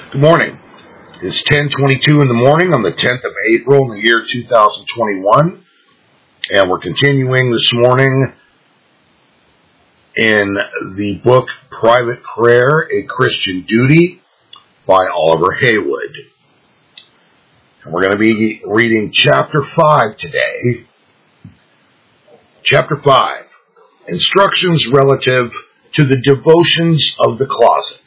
Good morning. It's 10:22 in the morning on the 10th of April in the year 2021, and we're continuing this morning in the book Private Prayer, A Christian Duty by Oliver Haywood. And we're going to be reading chapter 5 today. Chapter 5, Instructions Relative to the Devotions of the Closet.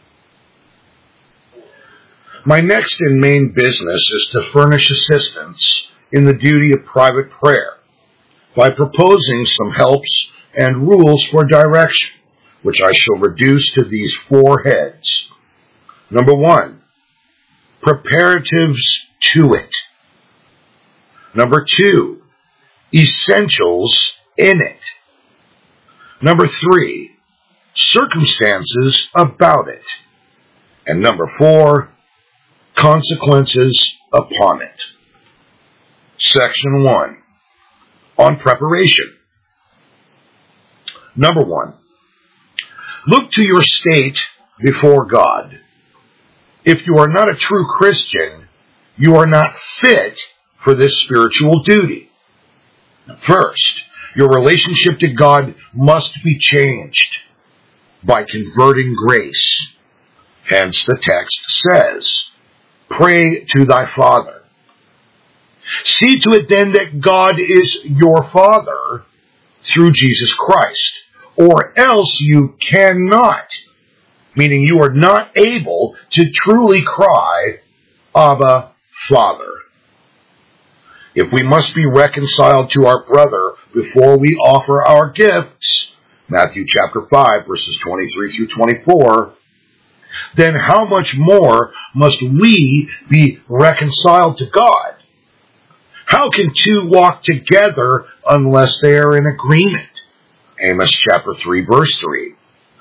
My next and main business is to furnish assistance in the duty of private prayer by proposing some helps and rules for direction, which I shall reduce to these 4 heads. Number 1, preparatives to it. Number 2, essentials in it. Number 3, circumstances about it. And number 4, consequences upon it. Section 1, on preparation. Number 1, look to your state before God. If you are not a true Christian, you are not fit for this spiritual duty. First, your relationship to God must be changed by converting grace. Hence the text says, pray to thy Father. See to it then that God is your Father through Jesus Christ, or else you cannot, meaning you are not able to truly cry, Abba, Father. If we must be reconciled to our brother before we offer our gifts, Matthew chapter 5, verses 23 through 24, then how much more must we be reconciled to God? How can 2 walk together unless they are in agreement? Amos chapter 3, verse 3.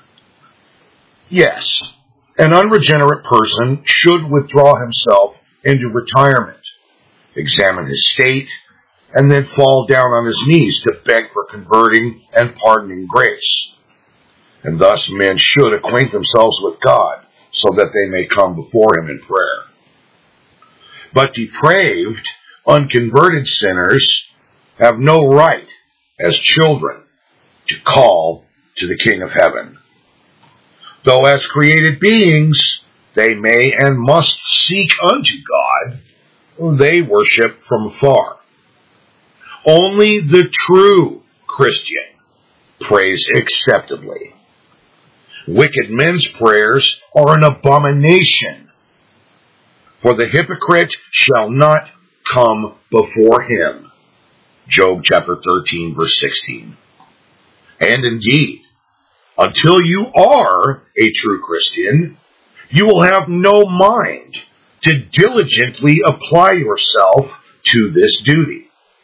Yes, an unregenerate person should withdraw himself into retirement, examine his state, and then fall down on his knees to beg for converting and pardoning grace. And thus men should acquaint themselves with God, so that they may come before him in prayer. But depraved, unconverted sinners have no right, as children, to call to the King of Heaven. Though as created beings, they may and must seek unto God, whom they worship from afar. Only the true Christian prays acceptably. Wicked men's prayers are an abomination, for the hypocrite shall not come before him. Job chapter 13, verse 16. And indeed, until you are a true Christian, you will have no mind to diligently apply yourself to this duty.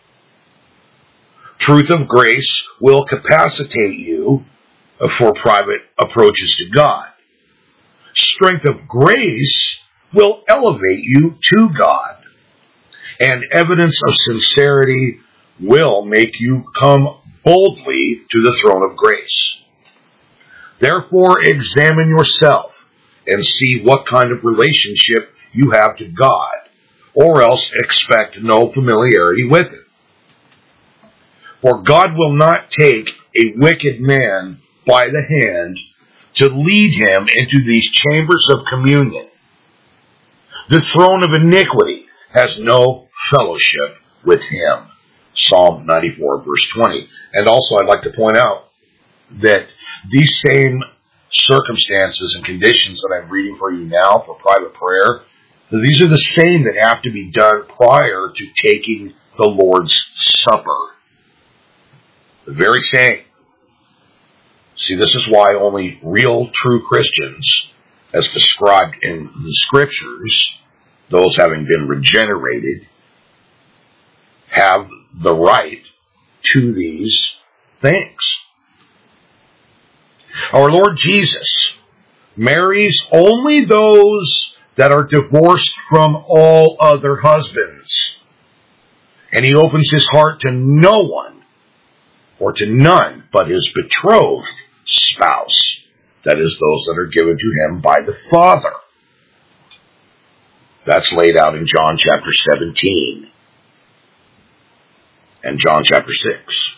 Truth of grace will capacitate you for private approaches to God. Strength of grace will elevate you to God. And evidence of sincerity will make you come boldly to the throne of grace. Therefore, examine yourself and see what kind of relationship you have to God, or else expect no familiarity with it. For God will not take a wicked man by the hand to lead him into these chambers of communion. The throne of iniquity has no fellowship with him. Psalm 94, verse 20. And also I'd like to point out that these same circumstances and conditions that I'm reading for you now for private prayer, these are the same that have to be done prior to taking the Lord's Supper. The very same. See, this is why only real, true Christians, as described in the Scriptures, those having been regenerated, have the right to these things. Our Lord Jesus marries only those that are divorced from all other husbands. And he opens his heart to no one, or to none, but his betrothed spouse, that is, those that are given to him by the Father. That's laid out in John chapter 17 and John chapter 6.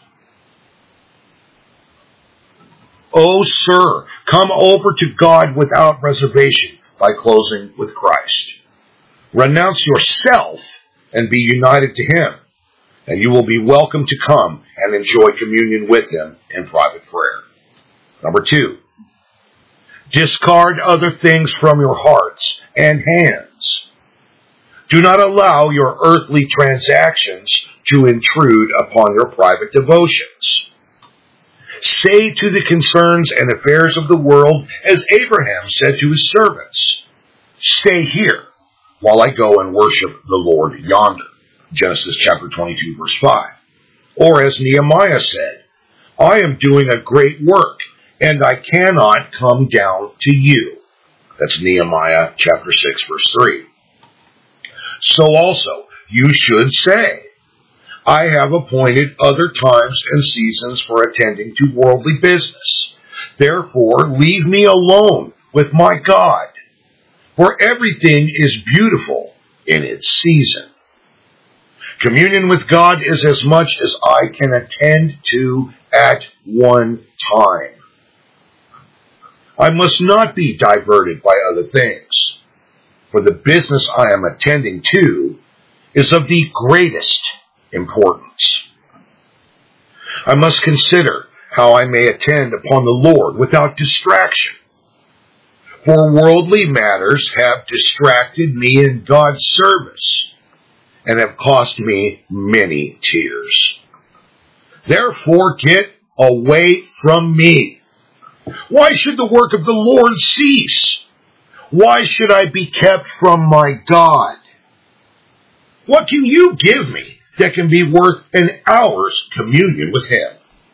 Oh, sir, come over to God without reservation by closing with Christ. Renounce yourself and be united to Him, and you will be welcome to come and enjoy communion with Him in private prayer. Number 2, discard other things from your hearts and hands. Do not allow your earthly transactions to intrude upon your private devotions. Say to the concerns and affairs of the world, as Abraham said to his servants, stay here while I go and worship the Lord yonder. Genesis chapter 22, verse 5. Or as Nehemiah said, I am doing a great work, and I cannot come down to you. That's Nehemiah chapter 6, verse 3. So also you should say, I have appointed other times and seasons for attending to worldly business. Therefore, leave me alone with my God, for everything is beautiful in its season. Communion with God is as much as I can attend to at one time. I must not be diverted by other things, for the business I am attending to is of the greatest importance. I must consider how I may attend upon the Lord without distraction, for worldly matters have distracted me in God's service and have cost me many tears. Therefore, get away from me. Why should the work of the Lord cease? Why should I be kept from my God? What can you give me that can be worth an hour's communion with Him?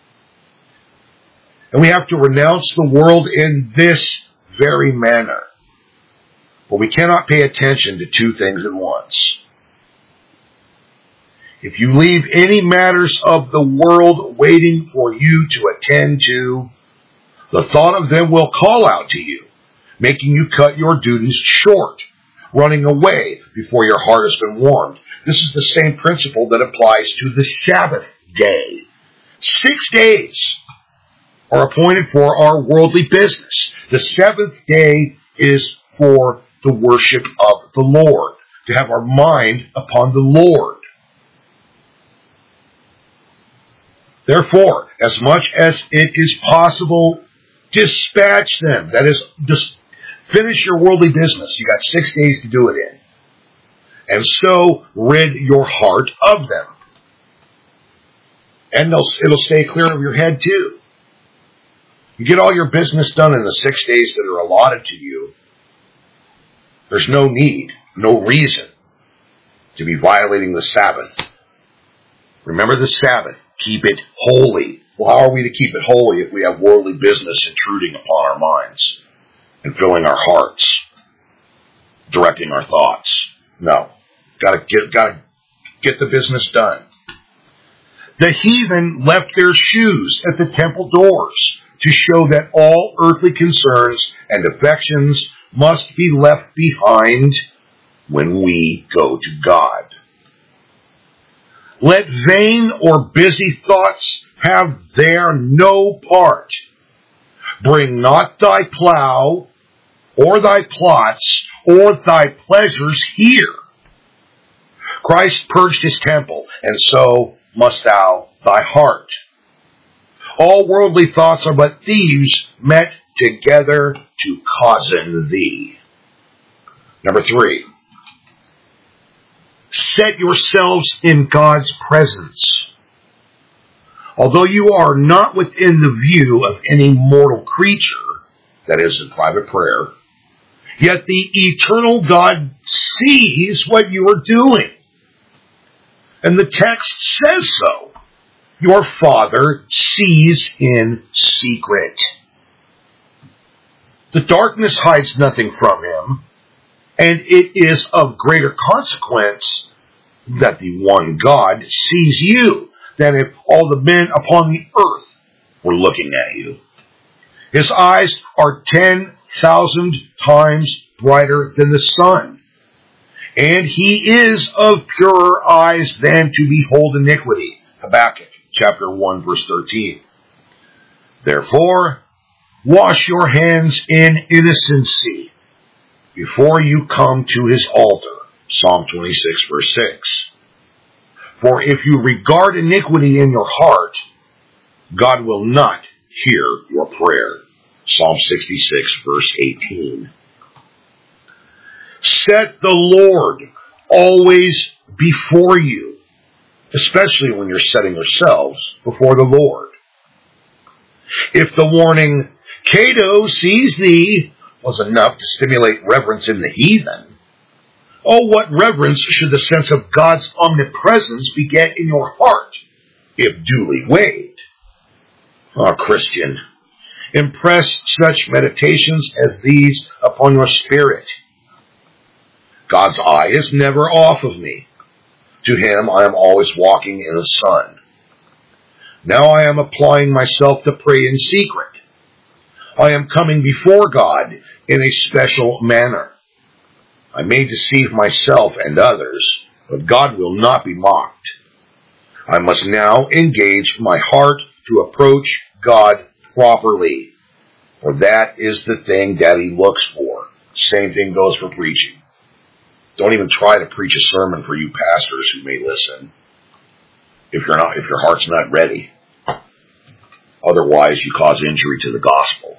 And we have to renounce the world in this very manner. But we cannot pay attention to two things at once. If you leave any matters of the world waiting for you to attend to, the thought of them will call out to you, making you cut your duties short, running away before your heart has been warmed. This is the same principle that applies to the Sabbath day. 6 days are appointed for our worldly business. The seventh day is for the worship of the Lord, to have our mind upon the Lord. Therefore, as much as it is possible, dispatch them. That is, just finish your worldly business. You got 6 days to do it in. And so rid your heart of them. And it'll stay clear of your head too. You get all your business done in the 6 days that are allotted to you. There's no need, no reason to be violating the Sabbath. Remember the Sabbath. Keep it holy. Well, how are we to keep it holy if we have worldly business intruding upon our minds and filling our hearts, directing our thoughts? No. Gotta get the business done. The heathen left their shoes at the temple doors to show that all earthly concerns and affections must be left behind when we go to God. Let vain or busy thoughts have there no part. Bring not thy plow, or thy plots, or thy pleasures here. Christ purged his temple, and so must thou thy heart. All worldly thoughts are but thieves met together to cozen thee. Number 3. Set yourselves in God's presence. Although you are not within the view of any mortal creature, that is in private prayer, yet the eternal God sees what you are doing. And the text says so. Your Father sees in secret. The darkness hides nothing from him, and it is of greater consequence that the one God sees you than if all the men upon the earth were looking at you. His eyes are 10,000 times brighter than the sun. And he is of purer eyes than to behold iniquity. Habakkuk chapter 1 verse 13. Therefore, wash your hands in innocency before you come to his altar. Psalm 26 verse 6. For if you regard iniquity in your heart, God will not hear your prayer. Psalm 66 verse 18. Set the Lord always before you, especially when you're setting yourselves before the Lord. If the warning, Cato sees thee, was enough to stimulate reverence in the heathen, oh, what reverence should the sense of God's omnipresence beget in your heart, if duly weighed? Christian, impress such meditations as these upon your spirit. God's eye is never off of me. To him I am always walking in the sun. Now I am applying myself to pray in secret. I am coming before God in a special manner. I may deceive myself and others, but God will not be mocked. I must now engage my heart to approach God properly, for that is the thing that he looks for. Same thing goes for preaching. Don't even try to preach a sermon for you pastors who may listen if your heart's not ready. Otherwise, you cause injury to the gospel.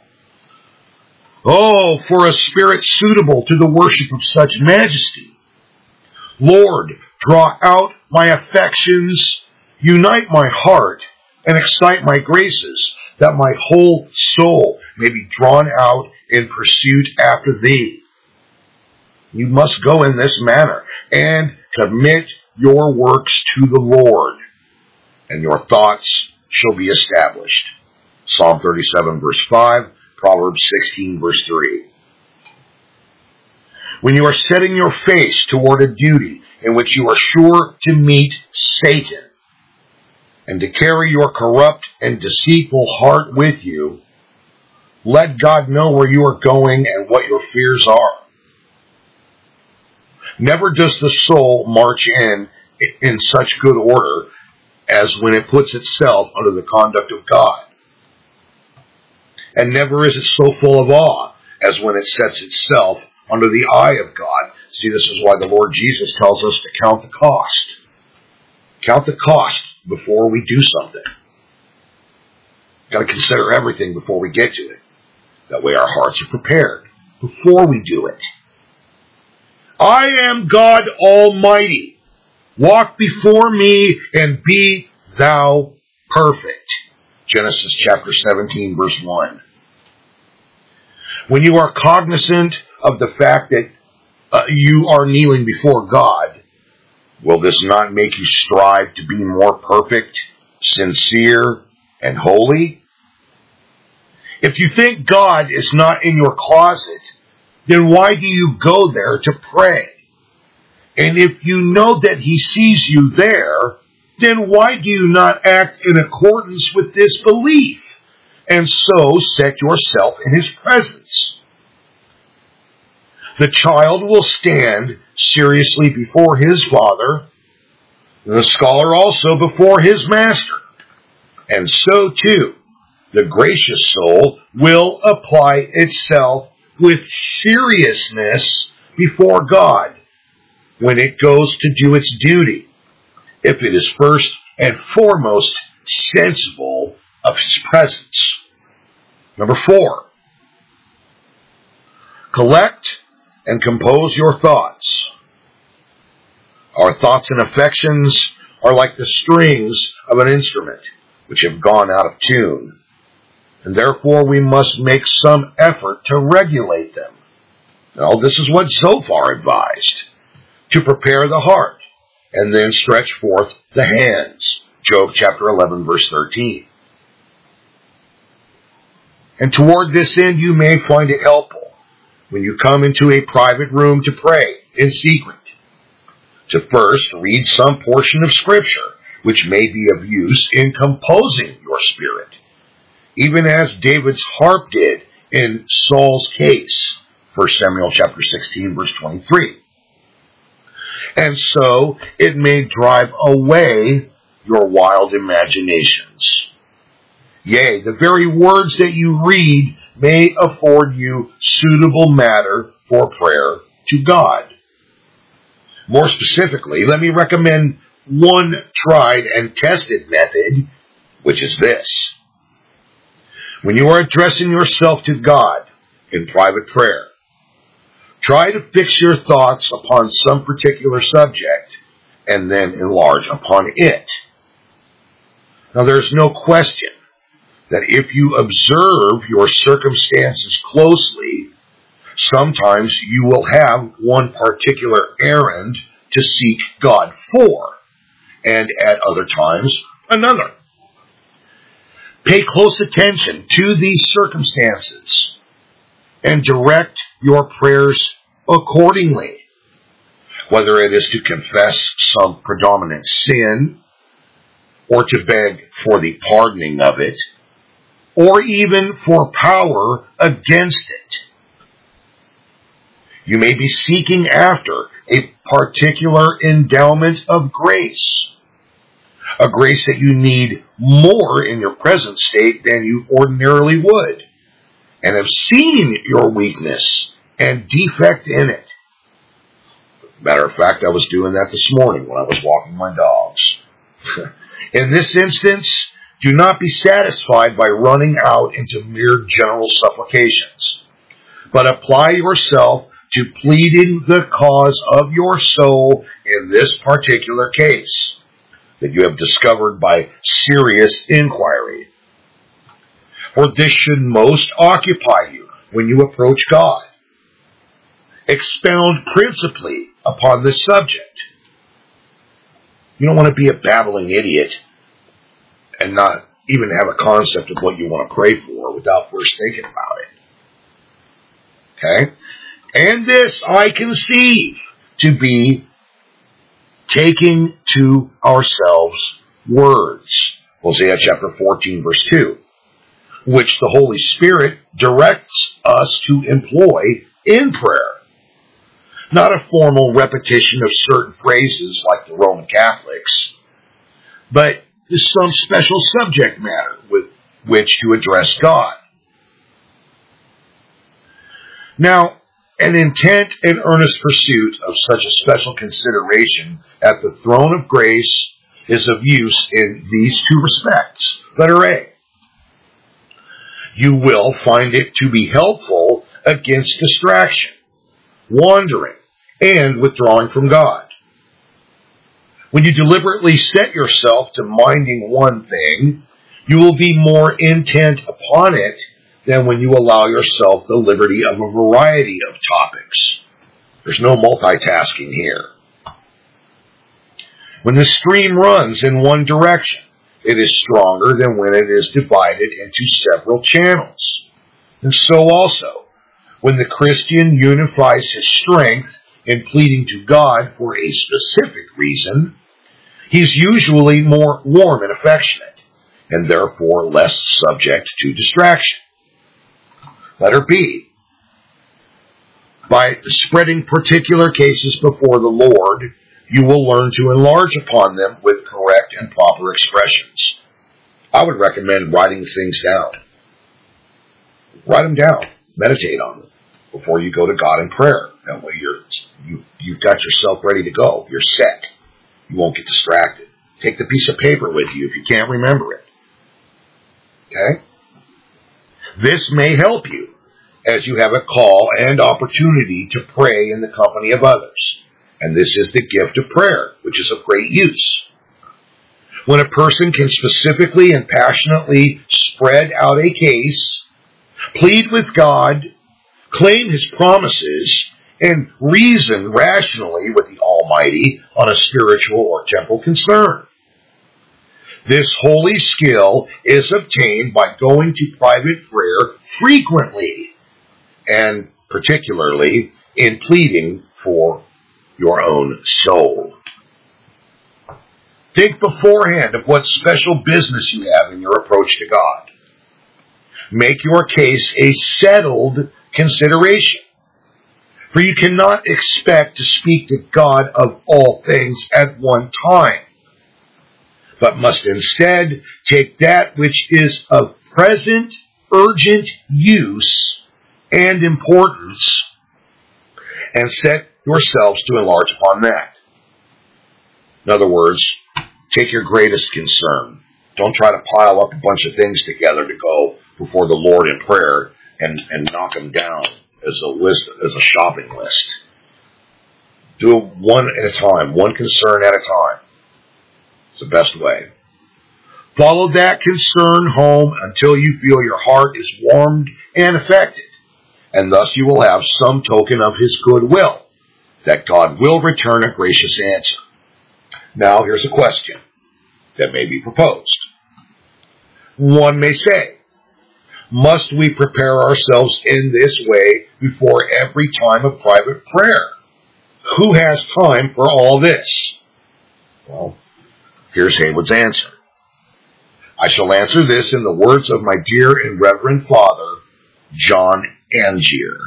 Oh, for a spirit suitable to the worship of such majesty. Lord, draw out my affections, unite my heart, and excite my graces, that my whole soul may be drawn out in pursuit after thee. You must go in this manner and commit your works to the Lord, and your thoughts shall be established. Psalm 37 verse 5, Proverbs 16 verse 3. When you are setting your face toward a duty in which you are sure to meet Satan, and to carry your corrupt and deceitful heart with you, let God know where you are going and what your fears are. Never does the soul march in such good order as when it puts itself under the conduct of God. And never is it so full of awe as when it sets itself under the eye of God. See, this is why the Lord Jesus tells us to count the cost. Count the cost before we do something. Got to consider everything before we get to it. That way our hearts are prepared before we do it. I am God Almighty. Walk before me and be thou perfect. Genesis chapter 17 verse 1. When you are cognizant of the fact that you are kneeling before God, will this not make you strive to be more perfect, sincere, and holy? If you think God is not in your closet, then why do you go there to pray? And if you know that he sees you there, then why do you not act in accordance with this belief, and so set yourself in his presence? The child will stand seriously before his father, the scholar also before his master, and so too the gracious soul will apply itself with seriousness before God when it goes to do its duty, if it is first and foremost sensible of his presence. Number 4, collect and compose your thoughts. Our thoughts and affections are like the strings of an instrument which have gone out of tune, and therefore we must make some effort to regulate them. Now, this is what Zophar advised, to prepare the heart, and then stretch forth the hands. Job chapter 11, verse 13. And toward this end you may find it helpful, when you come into a private room to pray in secret, to first read some portion of Scripture, which may be of use in composing your spirit, even as David's harp did in Saul's case. 1 Samuel chapter 16, verse 23. and so it may drive away your wild imaginations. Yea, the very words that you read may afford you suitable matter for prayer to God. More specifically, let me recommend one tried and tested method, which is this. When you are addressing yourself to God in private prayer, try to fix your thoughts upon some particular subject and then enlarge upon it. Now, there's no question that if you observe your circumstances closely, sometimes you will have one particular errand to seek God for, and at other times, another. Pay close attention to these circumstances and direct your prayers accordingly, whether it is to confess some predominant sin, or to beg for the pardoning of it, or even for power against it. You may be seeking after a particular endowment of grace, a grace that you need more in your present state than you ordinarily would, and have seen your weakness and defect in it. Matter of fact, I was doing that this morning when I was walking my dogs. In this instance, do not be satisfied by running out into mere general supplications, but apply yourself to pleading the cause of your soul in this particular case that you have discovered by serious inquiry. For this should most occupy you when you approach God. Expound principally upon this subject. You don't want to be a babbling idiot and not even have a concept of what you want to pray for without first thinking about it. Okay? And this I conceive to be taking to ourselves words. Hosea chapter 14, verse 2, which the Holy Spirit directs us to employ in prayer. Not a formal repetition of certain phrases like the Roman Catholics, but some special subject matter with which to address God. Now, an intent and earnest pursuit of such a special consideration at the throne of grace is of use in these two respects. Letter A. You will find it to be helpful against distraction, wandering, and withdrawing from God. When you deliberately set yourself to minding one thing, you will be more intent upon it than when you allow yourself the liberty of a variety of topics. There's no multitasking here. When the stream runs in one direction, it is stronger than when it is divided into several channels. And so also, when the Christian unifies his strength in pleading to God for a specific reason, he's usually more warm and affectionate, and therefore less subject to distraction. Letter B. By spreading particular cases before the Lord, you will learn to enlarge upon them with correct and proper expressions. I would recommend writing things down. Write them down. Meditate on them before you go to God in prayer. That way you've got yourself ready to go. You're set. You won't get distracted. Take the piece of paper with you if you can't remember it. Okay? This may help you as you have a call and opportunity to pray in the company of others. And this is the gift of prayer, which is of great use. When a person can specifically and passionately spread out a case, plead with God, claim his promises, and reason rationally with the Almighty on a spiritual or temporal concern. This holy skill is obtained by going to private prayer frequently, and particularly in pleading for your own soul. Think beforehand of what special business you have in your approach to God. Make your case a settled consideration. For you cannot expect to speak to God of all things at one time, but must instead take that which is of present, urgent use and importance, and set yourselves to enlarge upon that. In other words, take your greatest concern. Don't try to pile up a bunch of things together to go before the Lord in prayer and knock them down as a shopping list. Do it one at a time, one concern at a time. It's the best way. Follow that concern home until you feel your heart is warmed and affected, and thus you will have some token of His goodwill, that God will return a gracious answer. Now here's a question that may be proposed. One may say, must we prepare ourselves in this way before every time of private prayer? Who has time for all this? Well, here's Haywood's answer. I shall answer this in the words of my dear and reverend father, John Angier.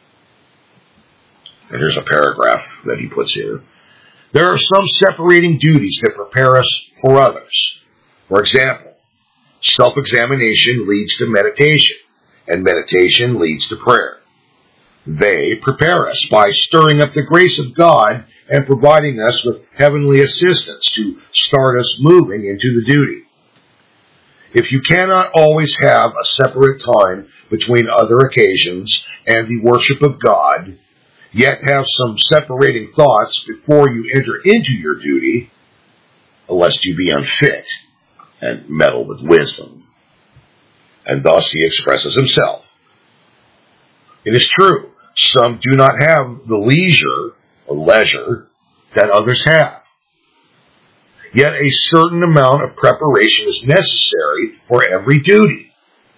And here's a paragraph that he puts here. There are some separating duties that prepare us for others. For example, self-examination leads to meditation, and meditation leads to prayer. They prepare us by stirring up the grace of God and providing us with heavenly assistance to start us moving into the duty. If you cannot always have a separate time between other occasions and the worship of God, yet have some separating thoughts before you enter into your duty, lest you be unfit and meddle with wisdom. And thus he expresses himself. It is true, some do not have the leisure that others have. Yet a certain amount of preparation is necessary for every duty.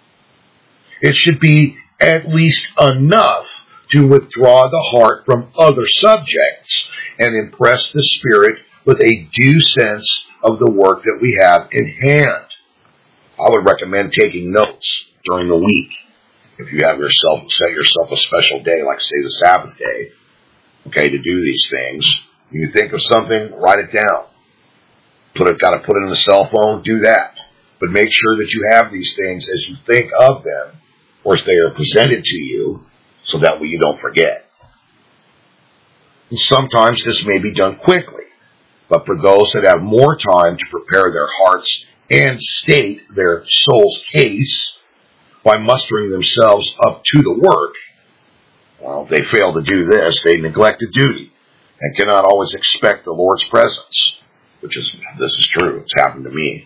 It should be at least enough to withdraw the heart from other subjects and impress the spirit with a due sense of the work that we have in hand. I would recommend taking notes during the week. If you have set yourself a special day, like say the Sabbath day, okay, to do these things. When you think of something, write it down. Got to put it in the cell phone, do that. But make sure that you have these things as you think of them, or as they are presented to you, so that way you don't forget. And sometimes this may be done quickly, but for those that have more time to prepare their hearts and state their soul's case by mustering themselves up to the work, well, they fail to do this, they neglect a duty, and cannot always expect the Lord's presence. This is true. It's happened to me.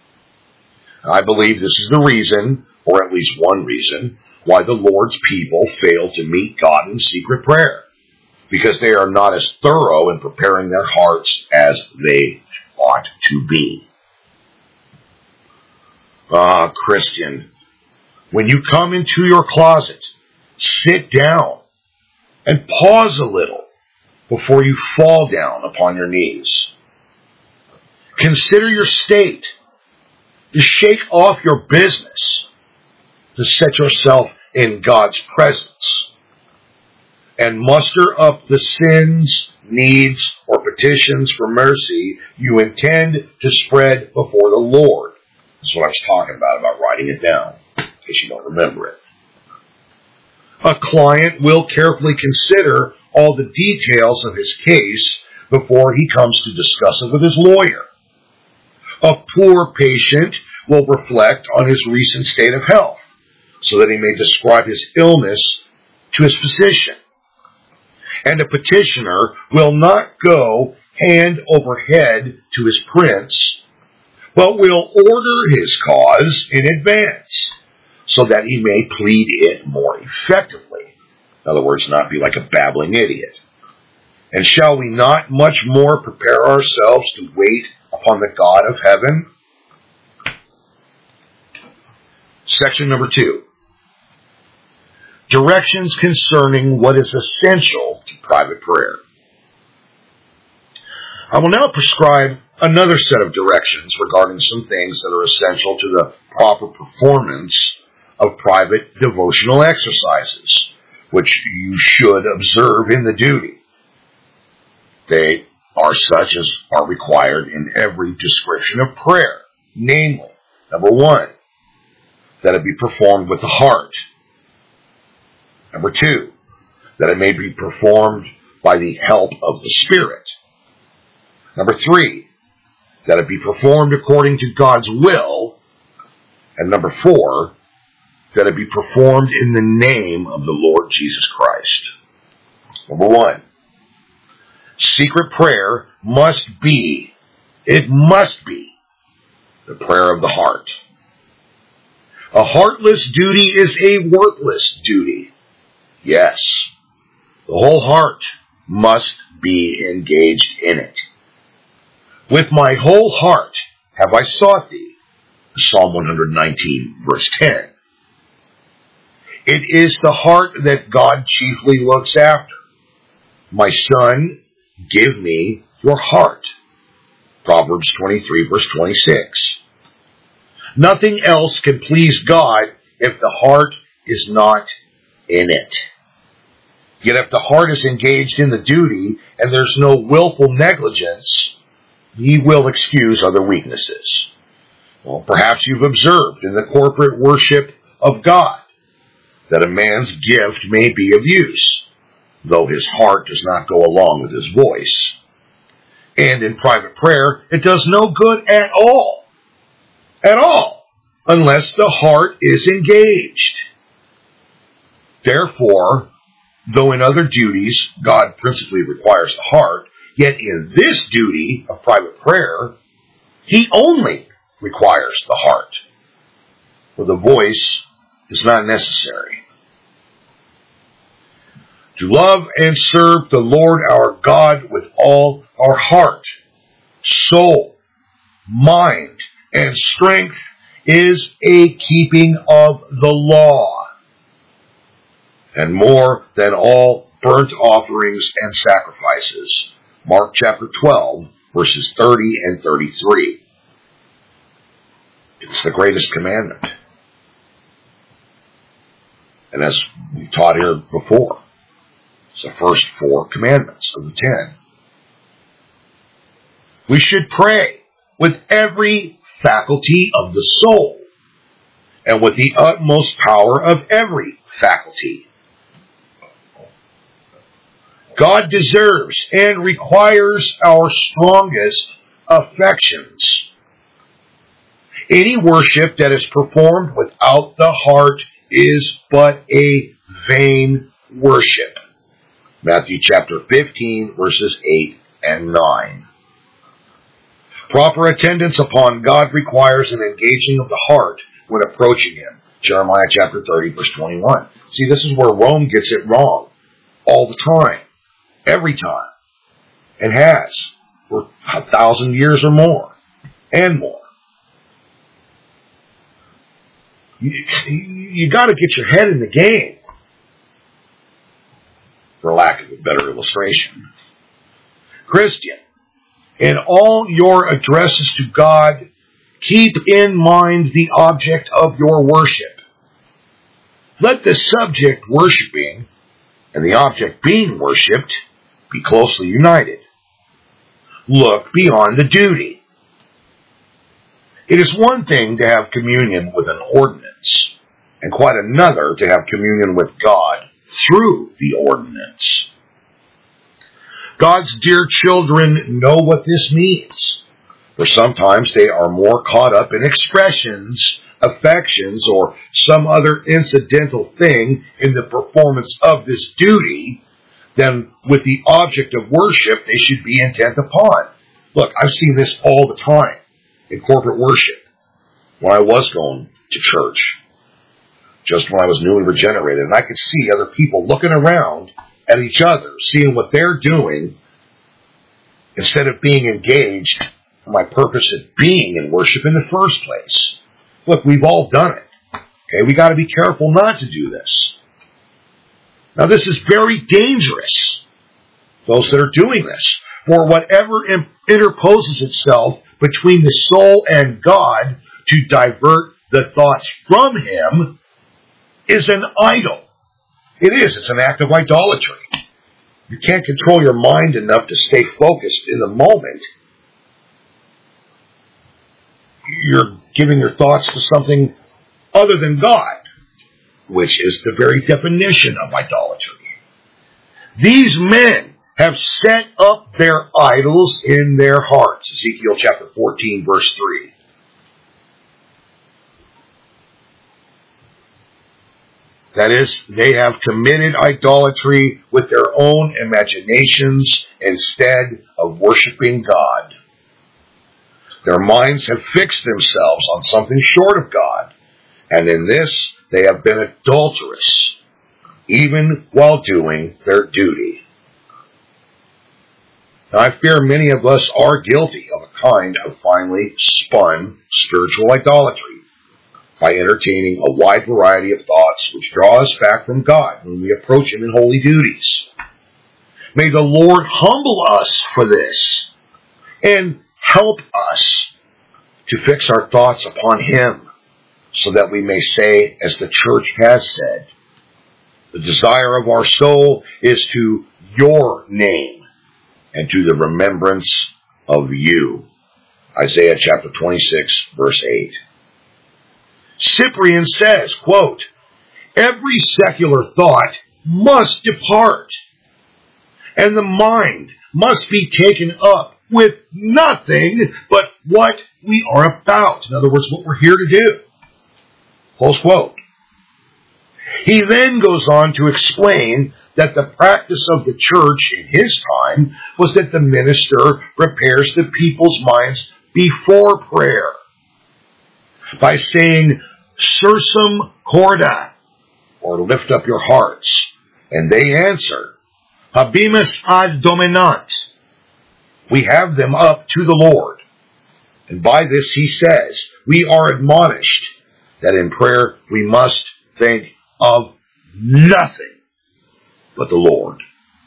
I believe this is the reason, or at least one reason, why the Lord's people fail to meet God in secret prayer, because they are not as thorough in preparing their hearts as they ought to be. Christian, when you come into your closet, sit down and pause a little before you fall down upon your knees. Consider your state, to shake off your business, to set yourself in God's presence, and muster up the sins, needs, or petitions for mercy you intend to spread before the Lord. That's what I was talking about writing it down, in case you don't remember it. A client will carefully consider all the details of his case before he comes to discuss it with his lawyer. A poor patient will reflect on his recent state of health, so that he may describe his illness to his physician. And a petitioner will not go hand over head to his prince, but will order his cause in advance, so that he may plead it more effectively. In other words, not be like a babbling idiot. And shall we not much more prepare ourselves to wait upon the God of heaven? Section number 2. Directions concerning what is essential to private prayer. I will now prescribe another set of directions regarding some things that are essential to the proper performance of private devotional exercises, which you should observe in the duty. They are such as are required in every description of prayer, namely, number 1, that it be performed with the heart. Number 2, that it may be performed by the help of the Spirit. Number 3, that it be performed according to God's will. And number 4, that it be performed in the name of the Lord Jesus Christ. Number 1, secret prayer must be the prayer of the heart. A heartless duty is a worthless duty. Yes, the whole heart must be engaged in it. With my whole heart have I sought thee. Psalm 119, verse 10. It is the heart that God chiefly looks after. My son, give me your heart. Proverbs 23, verse 26. Nothing else can please God if the heart is not in it. Yet if the heart is engaged in the duty and there's no willful negligence, He will excuse other weaknesses. Well, perhaps you've observed in the corporate worship of God that a man's gift may be of use, though his heart does not go along with his voice. And in private prayer, it does no good at all, unless the heart is engaged. Therefore, though in other duties God principally requires the heart, yet in this duty of private prayer, He only requires the heart, for the voice is not necessary. To love and serve the Lord our God with all our heart, soul, mind, and strength is a keeping of the law. And more than all burnt offerings and sacrifices. Mark chapter 12, verses 30 and 33. It's the greatest commandment. And as we taught here before, it's the first 4 commandments of the 10. We should pray with every faculty of the soul and with the utmost power of every faculty. God deserves and requires our strongest affections. Any worship that is performed without the heart is but a vain worship. Matthew chapter 15, verses 8 and 9. Proper attendance upon God requires an engaging of the heart when approaching Him. Jeremiah chapter 30, verse 21. See, this is where Rome gets it wrong all the time, every time, and has for 1,000 years or more, and more. You got to get your head in the game, for lack of a better illustration. Christian, in all your addresses to God, keep in mind the object of your worship. Let the subject worshiping and the object being worshipped be closely united. Look beyond the duty. It is one thing to have communion with an ordinance, and quite another to have communion with God through the ordinance. God's dear children know what this means, for sometimes they are more caught up in expressions, affections, or some other incidental thing in the performance of this duty than with the object of worship they should be intent upon. Look, I've seen this all the time in corporate worship when I was going to church, just when I was newly regenerated, and I could see other people looking around at each other, seeing what they're doing, instead of being engaged for my purpose of being in worship in the first place. Look, we've all done it. Okay, we got to be careful not to do this. Now, this is very dangerous, those that are doing this, for whatever interposes itself between the soul and God to divert the thoughts from Him is an idol, It is. It's an act of idolatry. You can't control your mind enough to stay focused in the moment. You're giving your thoughts to something other than God, which is the very definition of idolatry. These men have set up their idols in their hearts. Ezekiel chapter 14, verse 3. That is, they have committed idolatry with their own imaginations instead of worshiping God. Their minds have fixed themselves on something short of God, and in this they have been adulterous, even while doing their duty. Now, I fear many of us are guilty of a kind of finely spun spiritual idolatry by entertaining a wide variety of thoughts which draw us back from God when we approach Him in holy duties. May the Lord humble us for this and help us to fix our thoughts upon Him so that we may say, as the church has said, the desire of our soul is to your name and to the remembrance of you. Isaiah chapter 26, verse 8. Cyprian says, quote, every secular thought must depart, and the mind must be taken up with nothing but what we are about. In other words, what we're here to do. Close quote. He then goes on to explain that the practice of the church in his time was that the minister prepares the people's minds before prayer by saying, Sursum corda, or lift up your hearts. And they answer, Habemus ad dominant. We have them up to the Lord. And by this he says, we are admonished that in prayer we must think of nothing but the Lord.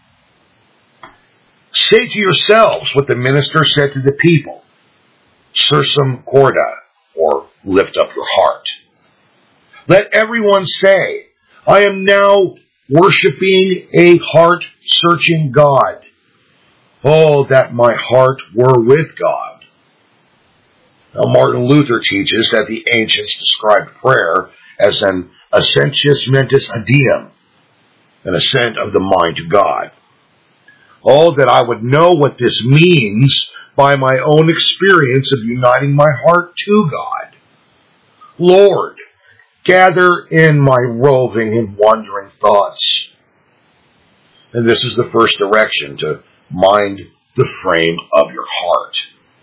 Say to yourselves what the minister said to the people, Sursum corda, or lift up your heart. Let everyone say, I am now worshiping a heart-searching God. Oh, that my heart were with God. Now, Martin Luther teaches that the ancients described prayer as an assentius mentis a Deum, an assent of the mind to God. Oh, that I would know what this means by my own experience of uniting my heart to God. Lord, gather in my roving and wandering thoughts. And this is the first direction, to mind the frame of your heart.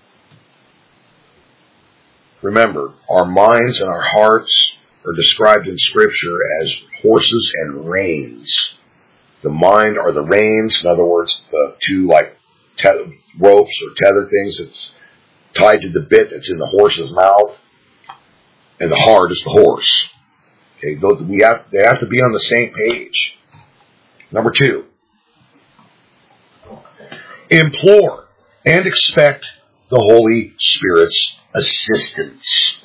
Remember, our minds and our hearts are described in Scripture as horses and reins. The mind are the reins, in other words, the two like ropes or tether things that's tied to the bit that's in the horse's mouth, and the heart is the horse. Okay, they have to be on the same page. Number 2, implore and expect the Holy Spirit's assistance.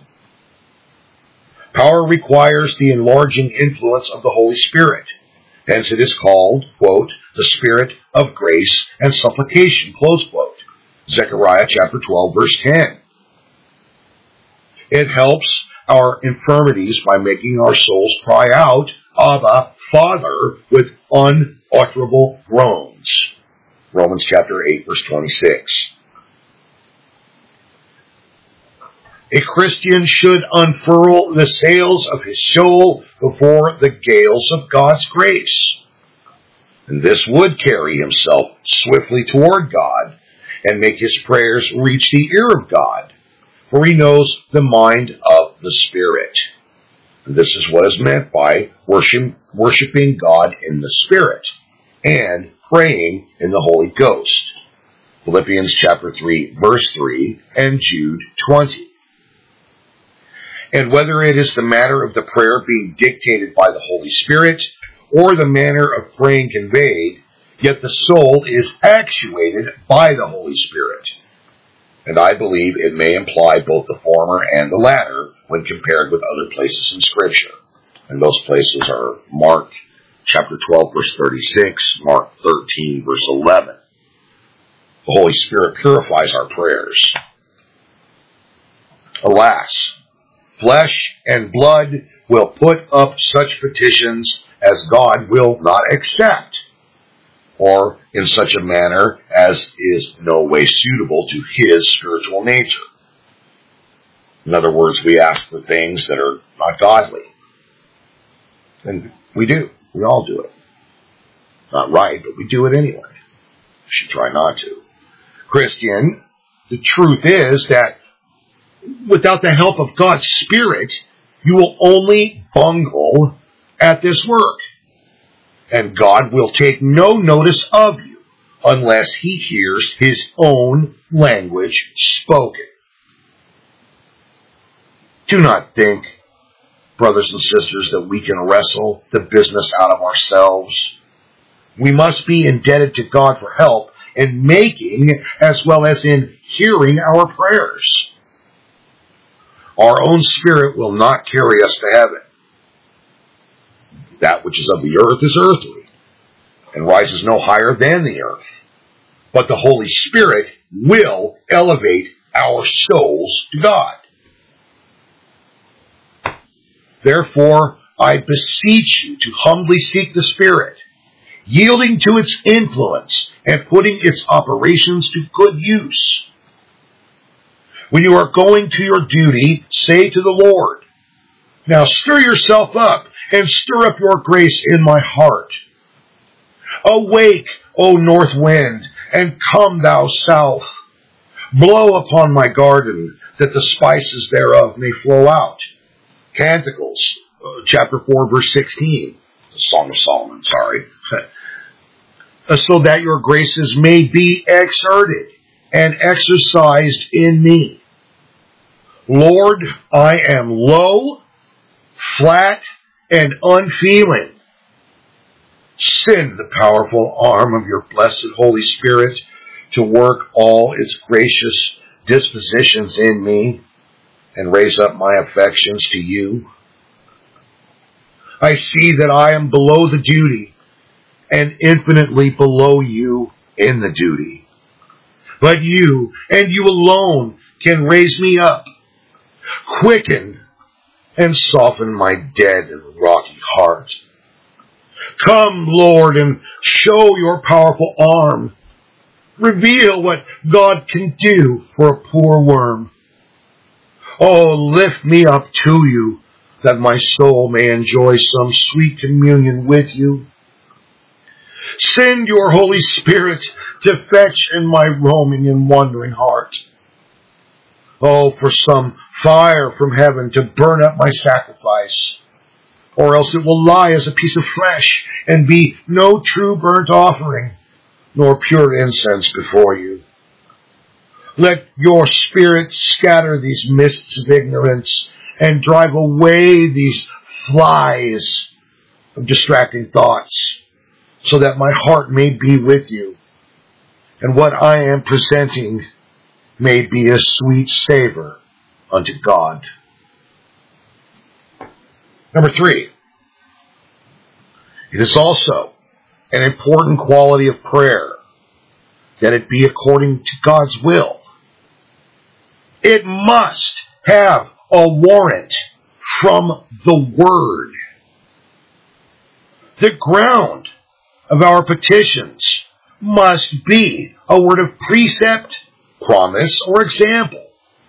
Power requires the enlarging influence of the Holy Spirit. Hence it is called, quote, the Spirit of grace and supplication, close quote. Zechariah chapter 12, verse 10. It helps our infirmities by making our souls cry out, Abba, Father, with unutterable groans. Romans chapter 8, verse 26. A Christian should unfurl the sails of his soul before the gales of God's grace. And this would carry himself swiftly toward God and make his prayers reach the ear of God, for he knows the mind of the Spirit. And this is what is meant by worshiping God in the Spirit and praying in the Holy Ghost. Philippians chapter 3, verse 3, and Jude 20. And whether it is the matter of the prayer being dictated by the Holy Spirit or the manner of praying conveyed, yet the soul is actuated by the Holy Spirit. And I believe it may imply both the former and the latter when compared with other places in Scripture. And those places are Mark chapter 12, verse 36, Mark 13, verse 11. The Holy Spirit purifies our prayers. Alas, flesh and blood will put up such petitions as God will not accept, or in such a manner as is no way suitable to His spiritual nature. In other words, we ask for things that are not godly. And we do. We all do it. Not right, but we do it anyway. We should try not to. Christian, the truth is that without the help of God's Spirit, you will only bungle at this work. And God will take no notice of you unless He hears His own language spoken. Do not think, brothers and sisters, that we can wrestle the business out of ourselves. We must be indebted to God for help in making as well as in hearing our prayers. Our own spirit will not carry us to heaven. That which is of the earth is earthly, and rises no higher than the earth. But the Holy Spirit will elevate our souls to God. Therefore, I beseech you to humbly seek the Spirit, yielding to its influence and putting its operations to good use. When you are going to your duty, say to the Lord, "Now stir yourself up and stir up your grace in my heart. Awake, O north wind, and come thou south. Blow upon my garden, that the spices thereof may flow out." Canticles, chapter 4, verse 16. The Song of Solomon, so that your graces may be exerted and exercised in me. Lord, I am low, flat, and unfeeling. Send the powerful arm of your blessed Holy Spirit to work all its gracious dispositions in me and raise up my affections to you. I see that I am below the duty and infinitely below you in the duty. But you, and you alone, can raise me up, quicken, and soften my dead and rocky heart. Come, Lord, and show your powerful arm. Reveal what God can do for a poor worm. Oh, lift me up to you, that my soul may enjoy some sweet communion with you. Send your Holy Spirit to fetch in my roaming and wandering heart. Oh, for some fire from heaven to burn up my sacrifice, or else it will lie as a piece of flesh and be no true burnt offering, nor pure incense before you. Let your Spirit scatter these mists of ignorance and drive away these flies of distracting thoughts, so that my heart may be with you, and what I am presenting may be a sweet savor unto God. Number 3, it is also an important quality of prayer that it be according to God's will. It must have a warrant from the Word. The ground of our petitions must be a word of precept, promise, or example.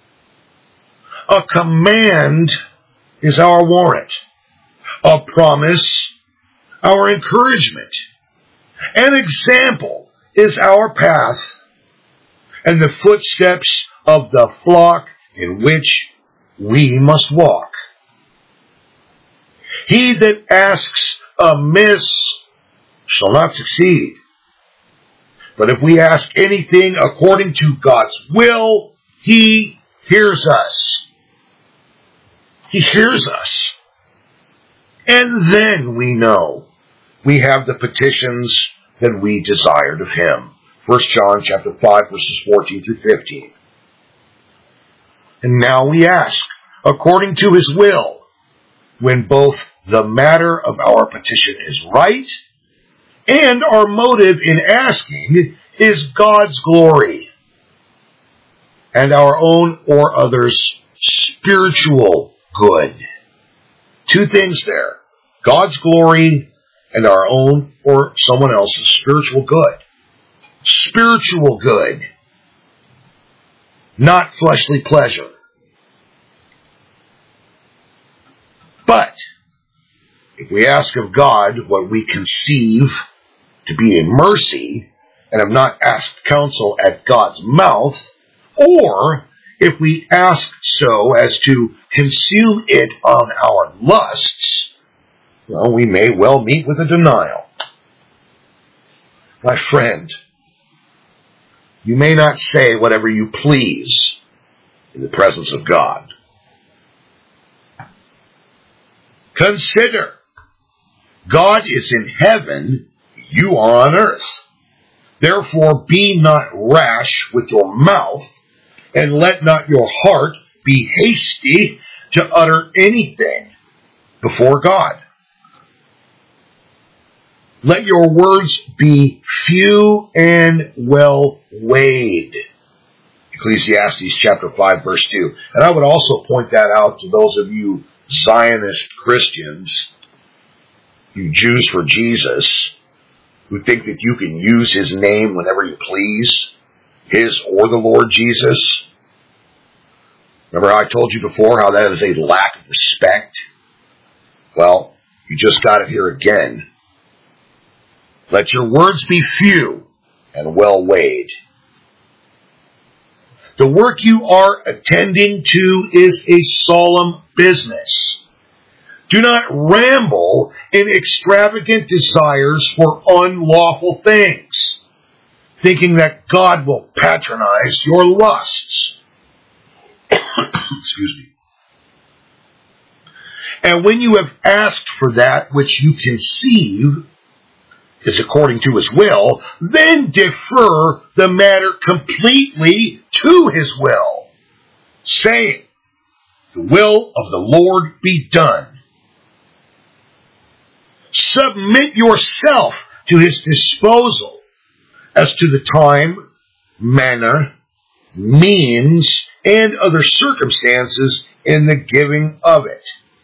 A command is our warrant. A promise, our encouragement. An example is our path, and the footsteps of the flock in which we must walk. He that asks amiss shall not succeed. But if we ask anything according to God's will, He hears us. He hears us. And then we know we have the petitions that we desired of Him. 1 John chapter 5, verses 14 through 15. And now we ask, according to His will, when both the matter of our petition is right, and our motive in asking is God's glory, and our own or others' spiritual good. Two things there. God's glory and our own or someone else's spiritual good. Spiritual good. Not fleshly pleasure. But if we ask of God what we conceive to be a mercy, and have not asked counsel at God's mouth, or if we ask so as to consume it on our lusts, well, we may well meet with a denial. My friend, you may not say whatever you please in the presence of God. Consider, God is in heaven, you are on earth. Therefore be not rash with your mouth, and let not your heart be hasty to utter anything before God. Let your words be few and well weighed. Ecclesiastes chapter 5 verse 2. And I would also point that out to those of you Zionist Christians, you Jews for Jesus, who think that you can use his name whenever you please, his or the Lord Jesus. Remember how I told you before how that is a lack of respect? Well, you just got it here again. Let your words be few and well weighed. The work you are attending to is a solemn business. Do not ramble in extravagant desires for unlawful things, thinking that God will patronize your lusts. Excuse me. And when you have asked for that which you conceive is according to his will, then defer the matter completely to his will, saying, the will of the Lord be done. Submit yourself to his disposal as to the time, manner, means, and other circumstances in the giving of it.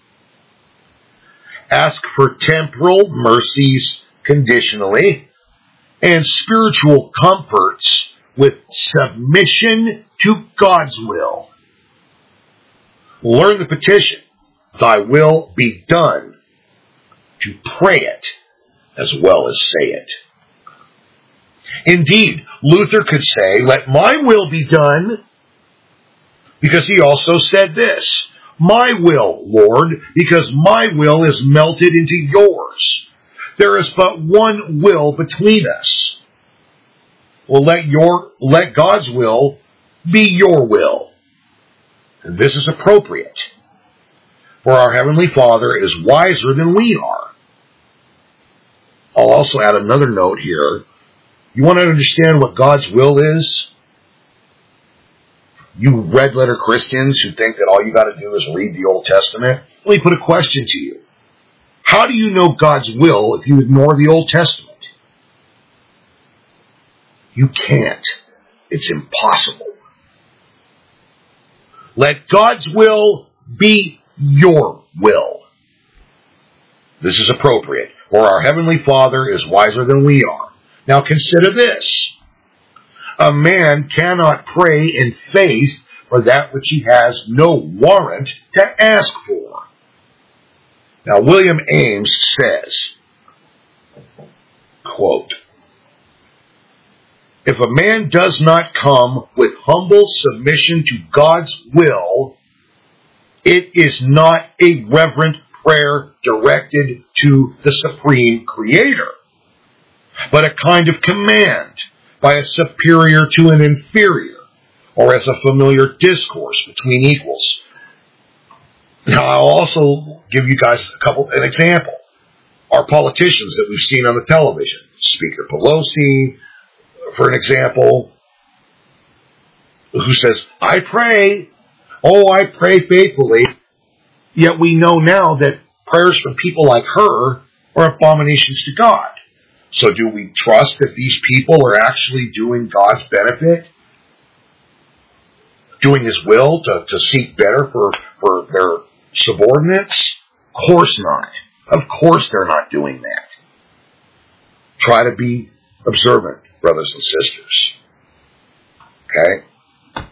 Ask for temporal mercies conditionally, and spiritual comforts with submission to God's will. Learn the petition, thy will be done, to pray it as well as say it. Indeed, Luther could say, let my will be done, because he also said this, my will, Lord, because my will is melted into yours. There is but one will between us. Well, let God's will be your will. And this is appropriate. For our Heavenly Father is wiser than we are. I'll also add another note here. You want to understand what God's will is? You red letter Christians who think that all you got to do is read the Old Testament, let me put a question to you. How do you know God's will if you ignore the Old Testament? You can't. It's impossible. Let God's will be your will. This is appropriate, for our Heavenly Father is wiser than we are. Now consider this. A man cannot pray in faith for that which he has no warrant to ask for. Now, William Ames says, quote, if a man does not come with humble submission to God's will, it is not a reverent prayer directed to the Supreme Creator, but a kind of command by a superior to an inferior, or as a familiar discourse between equals. Now, I'll also give you guys an example. Our politicians that we've seen on the television, Speaker Pelosi, for an example, who says, I pray faithfully, yet we know now that prayers from people like her are abominations to God. So do we trust that these people are actually doing God's benefit? Doing His will to seek better for their subordinates? Of course not. Of course they're not doing that. Try to be observant, brothers and sisters. Okay?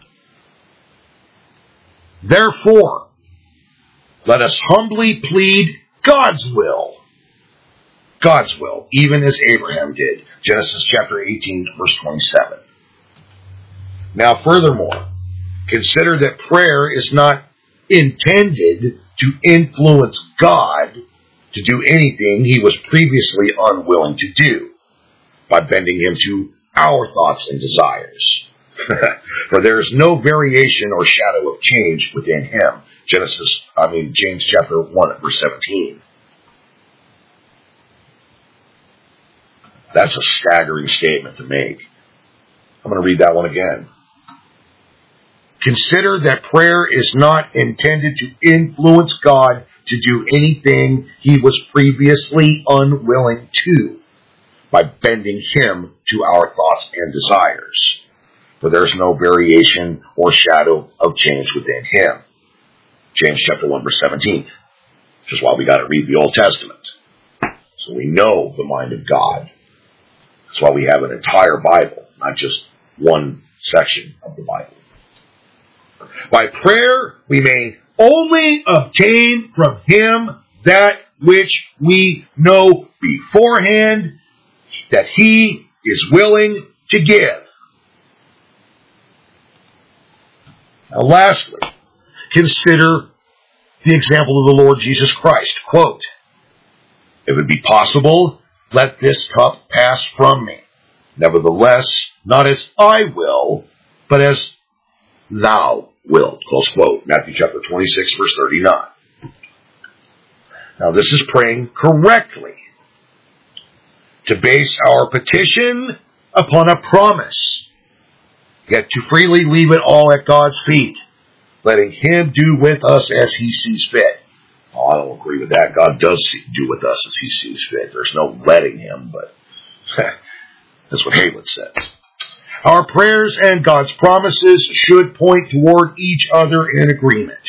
Therefore, let us humbly plead God's will. God's will, even as Abraham did. Genesis chapter 18, verse 27. Now, furthermore, consider that prayer is not intended to influence God to do anything He was previously unwilling to do by bending Him to our thoughts and desires. For there is no variation or shadow of change within Him. James chapter 1, verse 17. That's a staggering statement to make. I'm going to read that one again. Consider that prayer is not intended to influence God to do anything He was previously unwilling to by bending Him to our thoughts and desires. For there is no variation or shadow of change within Him. James chapter 1, verse 17. Which is why we got to read the Old Testament. So we know the mind of God. That's why we have an entire Bible, not just one section of the Bible. By prayer, we may only obtain from Him that which we know beforehand that He is willing to give. Now, lastly, consider the example of the Lord Jesus Christ. Quote, "If it be possible, let this cup pass from me. Nevertheless, not as I will, but as thou wilt." Close quote. Matthew chapter 26, verse 39. Now, this is praying correctly. To base our petition upon a promise, yet to freely leave it all at God's feet, letting Him do with us as He sees fit. Oh, I don't agree with that. God does do with us as He sees fit. There's no letting Him, but that's what Haywood says. Our prayers and God's promises should point toward each other in agreement.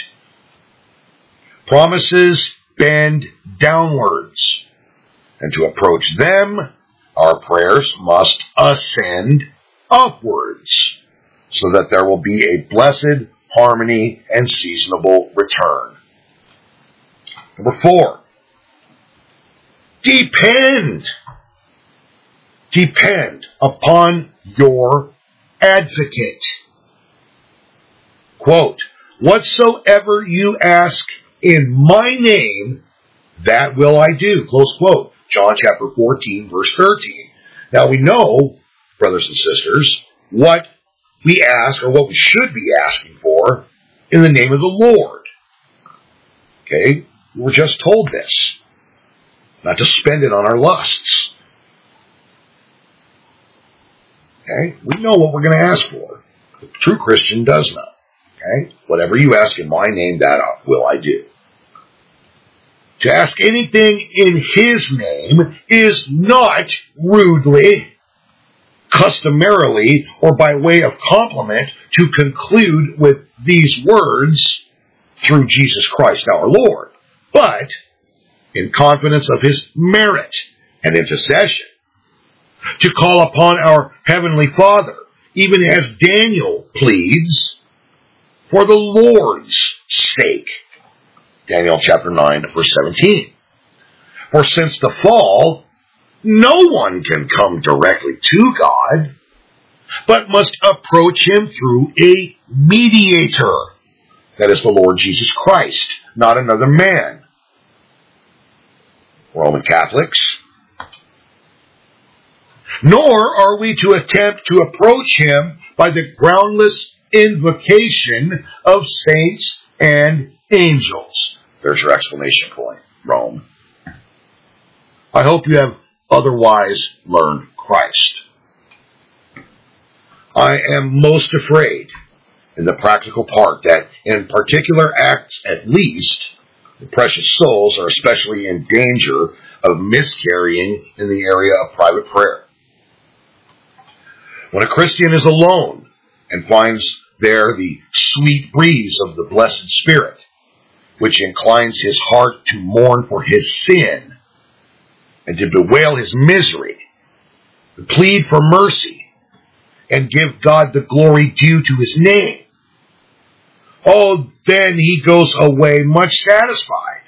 Promises bend downwards, and to approach them, our prayers must ascend upwards, so that there will be a blessed harmony and seasonable return. Number 4, depend upon your advocate. Quote, "Whatsoever you ask in my name, that will I do." Close quote. John chapter 14, verse 13. Now we know, brothers and sisters, what we ask or what we should be asking for in the name of the Lord. Okay? We were just told this. Not to spend it on our lusts. Okay? We know what we're going to ask for. The true Christian does know. Okay? Whatever you ask in my name, that will I do. To ask anything in His name is not rudely, customarily, or by way of compliment to conclude with these words, "through Jesus Christ our Lord," but in confidence of His merit and intercession, to call upon our Heavenly Father, even as Daniel pleads, for the Lord's sake. Daniel chapter 9, verse 17. For since the fall, no one can come directly to God, but must approach Him through a mediator. That is the Lord Jesus Christ, not another man. Roman Catholics. Nor are we to attempt to approach Him by the groundless invocation of saints and angels. There's your exclamation point, Rome. I hope you have otherwise learned Christ. I am most afraid in the practical part that in particular acts at least, The precious souls are especially in danger of miscarrying in the area of private prayer. When a Christian is alone and finds there the sweet breeze of the blessed Spirit, which inclines his heart to mourn for his sin and to bewail his misery, to plead for mercy, and give God the glory due to his name, then he goes away much satisfied,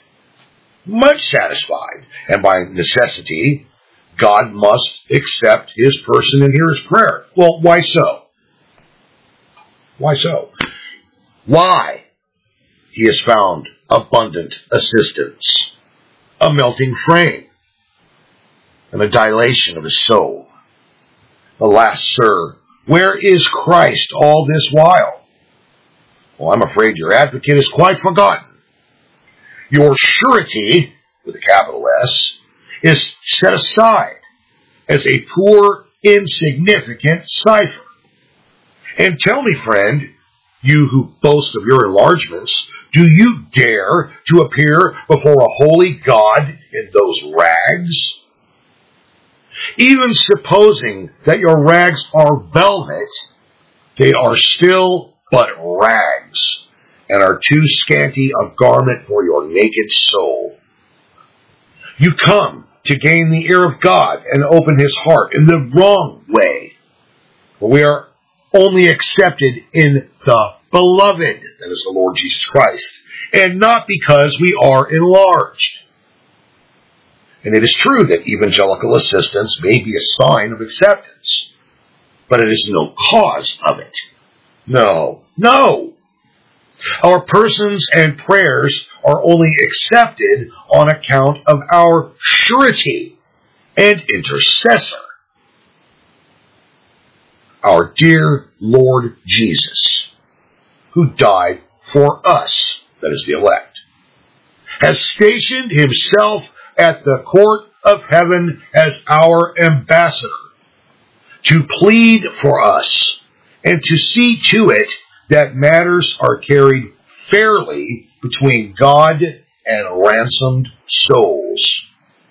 and by necessity, God must accept his person and hear his prayer. Well, why so? Why so? Why? He has found abundant assistance, a melting frame, and a dilation of his soul. Alas, sir, where is Christ all this while? Well, I'm afraid your advocate is quite forgotten. Your surety, with a capital S, is set aside as a poor, insignificant cipher. And tell me, friend, you who boast of your enlargements, do you dare to appear before a holy God in those rags? Even supposing that your rags are velvet, they are still but rags, and are too scanty a garment for your naked soul. You come to gain the ear of God and open his heart in the wrong way. For we are only accepted in the beloved, that is the Lord Jesus Christ, and not because we are enlarged. And it is true that evangelical assistance may be a sign of acceptance, but it is no cause of it. No. Our persons and prayers are only accepted on account of our surety and intercessor, our dear Lord Jesus, who died for us, that is the elect, has stationed himself at the court of heaven as our ambassador to plead for us and to see to it that matters are carried fairly between God and ransomed souls.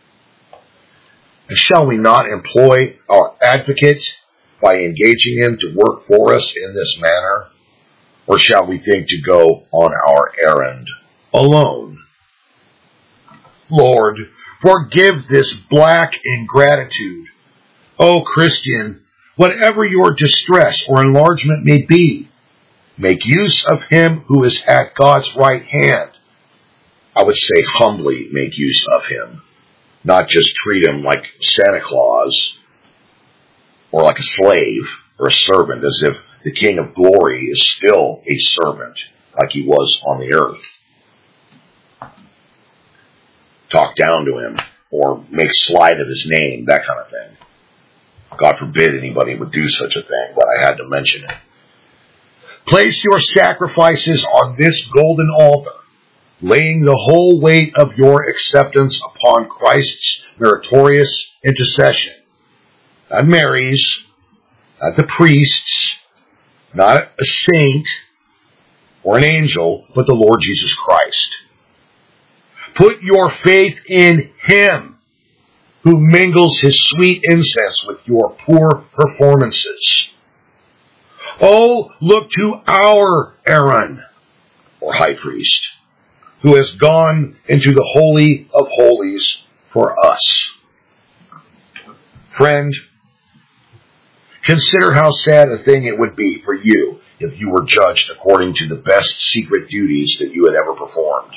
And shall we not employ our advocate by engaging him to work for us in this manner? Or shall we think to go on our errand alone? Lord, forgive this black ingratitude. O Christian, whatever your distress or enlargement may be, make use of him who is at God's right hand. I would say humbly make use of him, not just treat him like Santa Claus or like a slave or a servant, as if the King of Glory is still a servant like he was on the earth. Talk down to him or make slight of his name, that kind of thing. God forbid anybody would do such a thing, but I had to mention it. Place your sacrifices on this golden altar, laying the whole weight of your acceptance upon Christ's meritorious intercession. Not Mary's, not the priest's, not a saint or an angel, but the Lord Jesus Christ. Put your faith in him, who mingles his sweet incense with your poor performances. Oh, look to our Aaron, or high priest, who has gone into the Holy of Holies for us. Friend, consider how sad a thing it would be for you if you were judged according to the best secret duties that you had ever performed.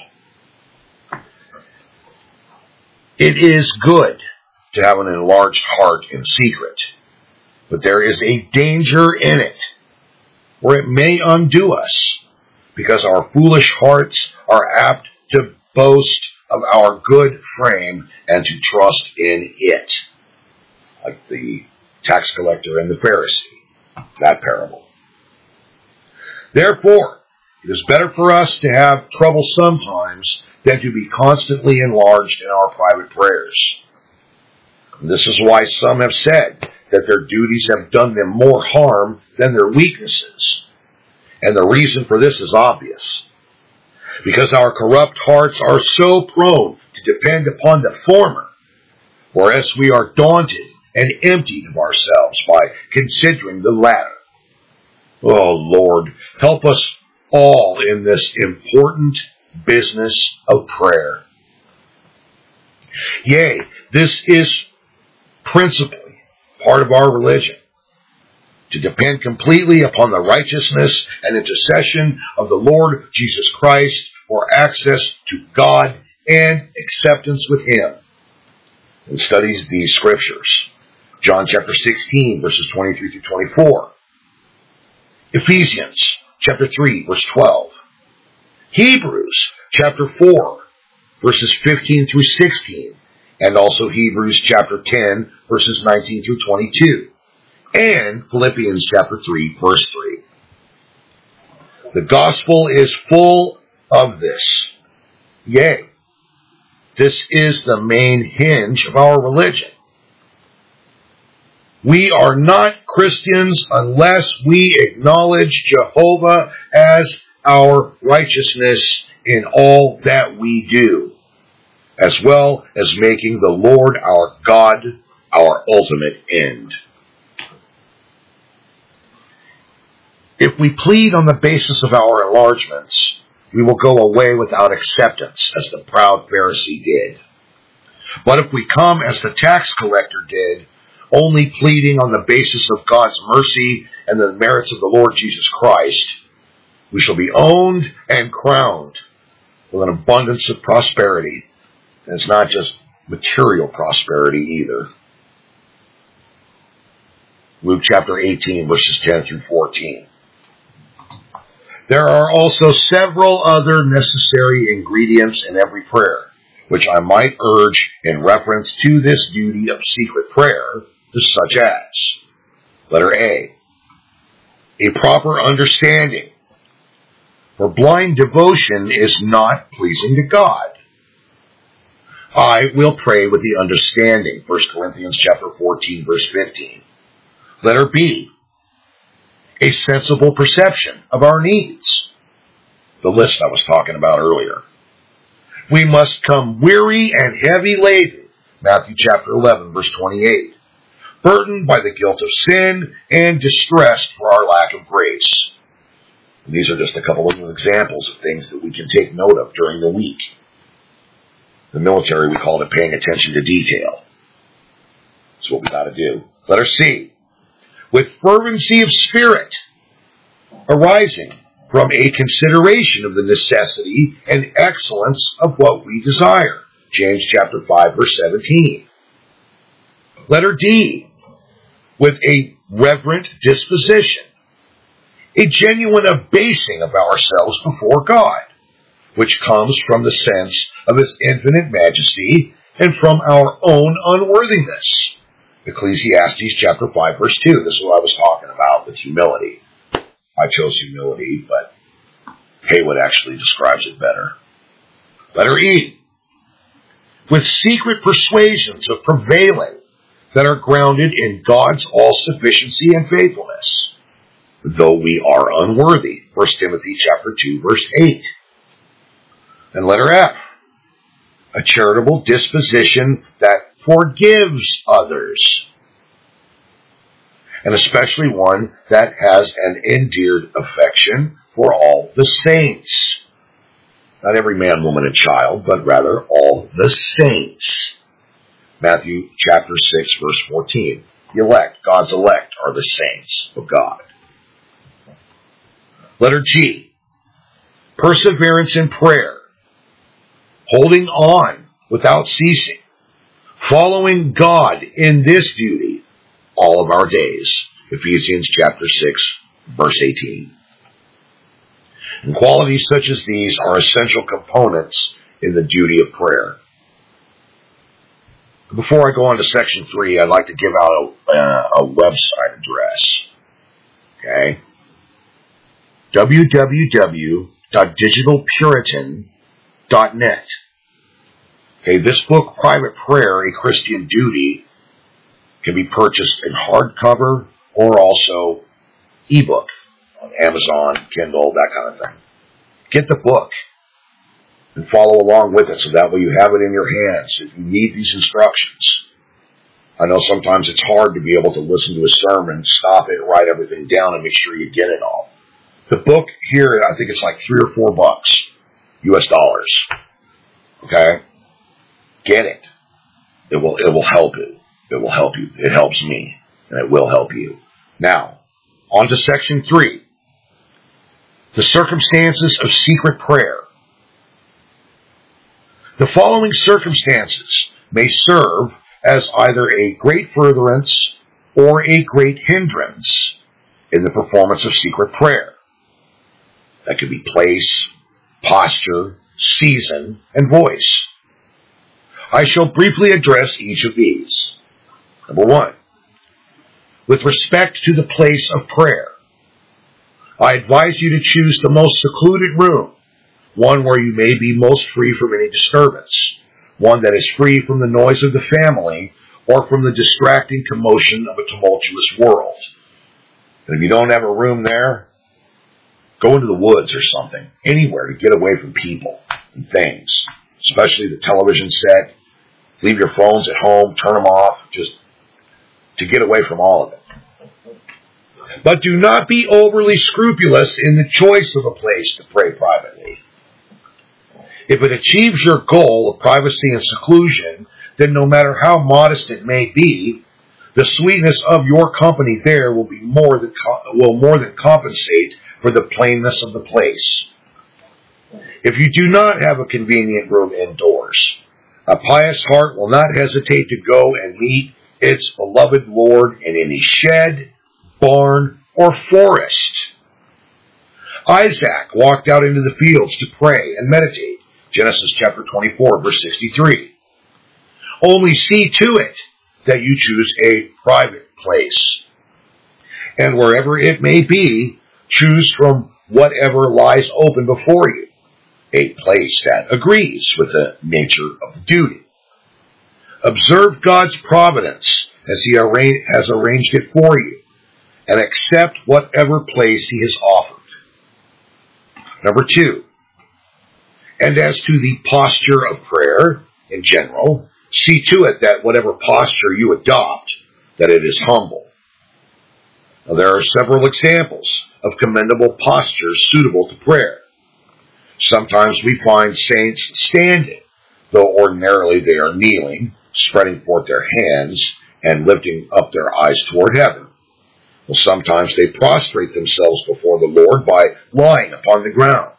It is good to have an enlarged heart in secret, but there is a danger in it, where it may undo us, because our foolish hearts are apt to boast of our good frame and to trust in it, like the tax collector and the Pharisee, that parable. Therefore, it is better for us to have trouble sometimes than to be constantly enlarged in our private prayers. And this is why some have said that their duties have done them more harm than their weaknesses. And the reason for this is obvious. because our corrupt hearts are so prone to depend upon the former, whereas we are daunted and emptied of ourselves by considering the latter. Oh, Lord, help us all in this important business of prayer. Yea, this is principally part of our religion, to depend completely upon the righteousness and intercession of the Lord Jesus Christ for access to God and acceptance with Him. And studies these scriptures. John chapter 16, verses 23 through 24. Ephesians chapter 3, verse 12. Hebrews chapter 4, verses 15 through 16. And also Hebrews chapter 10, verses 19 through 22. And Philippians chapter 3, verse 3. The gospel is full of this. Yea, this is the main hinge of our religion. We are not Christians unless we acknowledge Jehovah as our righteousness in all that we do, as well as making the Lord our God our ultimate end. If we plead on the basis of our enlargements, we will go away without acceptance, as the proud Pharisee did. But if we come as the tax collector did, only pleading on the basis of God's mercy and the merits of the Lord Jesus Christ, we shall be owned and crowned with an abundance of prosperity. And it's not just material prosperity either. Luke chapter 18, verses 10 through 14. There are also several other necessary ingredients in every prayer, which I might urge in reference to this duty of secret prayer, such as, letter A proper understanding. For blind devotion is not pleasing to God. I will pray with the understanding, 1 Corinthians chapter 14, verse 15. Letter B, a sensible perception of our needs. The list I was talking about earlier. We must come weary and heavy laden, Matthew chapter 11, verse 28, burdened by the guilt of sin and distressed for our lack of grace. And these are just a couple of examples of things that we can take note of during the week. The military, we call it paying attention to detail. That's what we got to do. Letter C, with fervency of spirit, arising from a consideration of the necessity and excellence of what we desire. James chapter 5, verse 17. Letter D, with a reverent disposition, a genuine abasing of ourselves before God, which comes from the sense of His infinite majesty and from our own unworthiness. Ecclesiastes chapter 5, verse 2. This is what I was talking about with humility. I chose humility, but Haywood actually describes it better. Letter E, with secret persuasions of prevailing that are grounded in God's all-sufficiency and faithfulness, though we are unworthy. 1 Timothy chapter 2, verse 8. And letter F, a charitable disposition that forgives others, and especially one that has an endeared affection for all the saints. Not every man, woman, and child, but rather all the saints. Matthew chapter 6, verse 14. The elect, God's elect, are the saints of God. Letter G, perseverance in prayer, holding on without ceasing, following God in this duty all of our days. Ephesians chapter 6, verse 18. And qualities such as these are essential components in the duty of prayer. Before I go on to section 3, I'd like to give out a website address. Okay? www.digitalpuritan.net. Okay, this book, Private Prayer, A Christian Duty, can be purchased in hardcover or also ebook on Amazon, Kindle, that kind of thing. Get the book. and follow along with it so that way you have it in your hands if you need these instructions. I know sometimes it's hard to be able to listen to a sermon, stop it, write everything down, and make sure you get it all. The book here, I think it's like $3 or $4 US dollars. Okay? Get it. It will help you. It will help you. It helps me, and it will help you. Now, on to section 3. The circumstances of secret prayer. The following circumstances may serve as either a great furtherance or a great hindrance in the performance of secret prayer. That could be place, posture, season, and voice. I shall briefly address each of these. Number 1. With respect to the place of prayer, I advise you to choose the most secluded room, one where you may be most free from any disturbance, one that is free from the noise of the family or from the distracting commotion of a tumultuous world. And if you don't have a room there, go into the woods or something, anywhere to get away from people and things, especially the television set. Leave your phones at home, turn them off, just to get away from all of it. But do not be overly scrupulous in the choice of a place to pray privately. If it achieves your goal of privacy and seclusion, then no matter how modest it may be, the sweetness of your company there will more than compensate for the plainness of the place. If you do not have a convenient room indoors, a pious heart will not hesitate to go and meet its beloved Lord in any shed, barn, or forest. Isaac walked out into the fields to pray and meditate. Genesis chapter 24, verse 63. Only see to it that you choose a private place. And wherever it may be, choose from whatever lies open before you, a place that agrees with the nature of the duty. Observe God's providence as He has arranged it for you, and accept whatever place He has offered. Number 2. And as to the posture of prayer in general, see to it that whatever posture you adopt, that it is humble. Now, there are several examples of commendable postures suitable to prayer. Sometimes we find saints standing, though ordinarily they are kneeling, spreading forth their hands, and lifting up their eyes toward heaven. Well, sometimes they prostrate themselves before the Lord by lying upon the ground.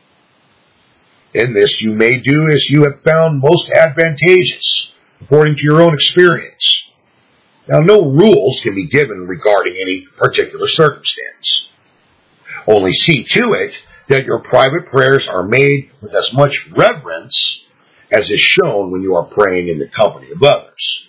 In this you may do as you have found most advantageous, according to your own experience. Now, no rules can be given regarding any particular circumstance. Only see to it that your private prayers are made with as much reverence as is shown when you are praying in the company of others.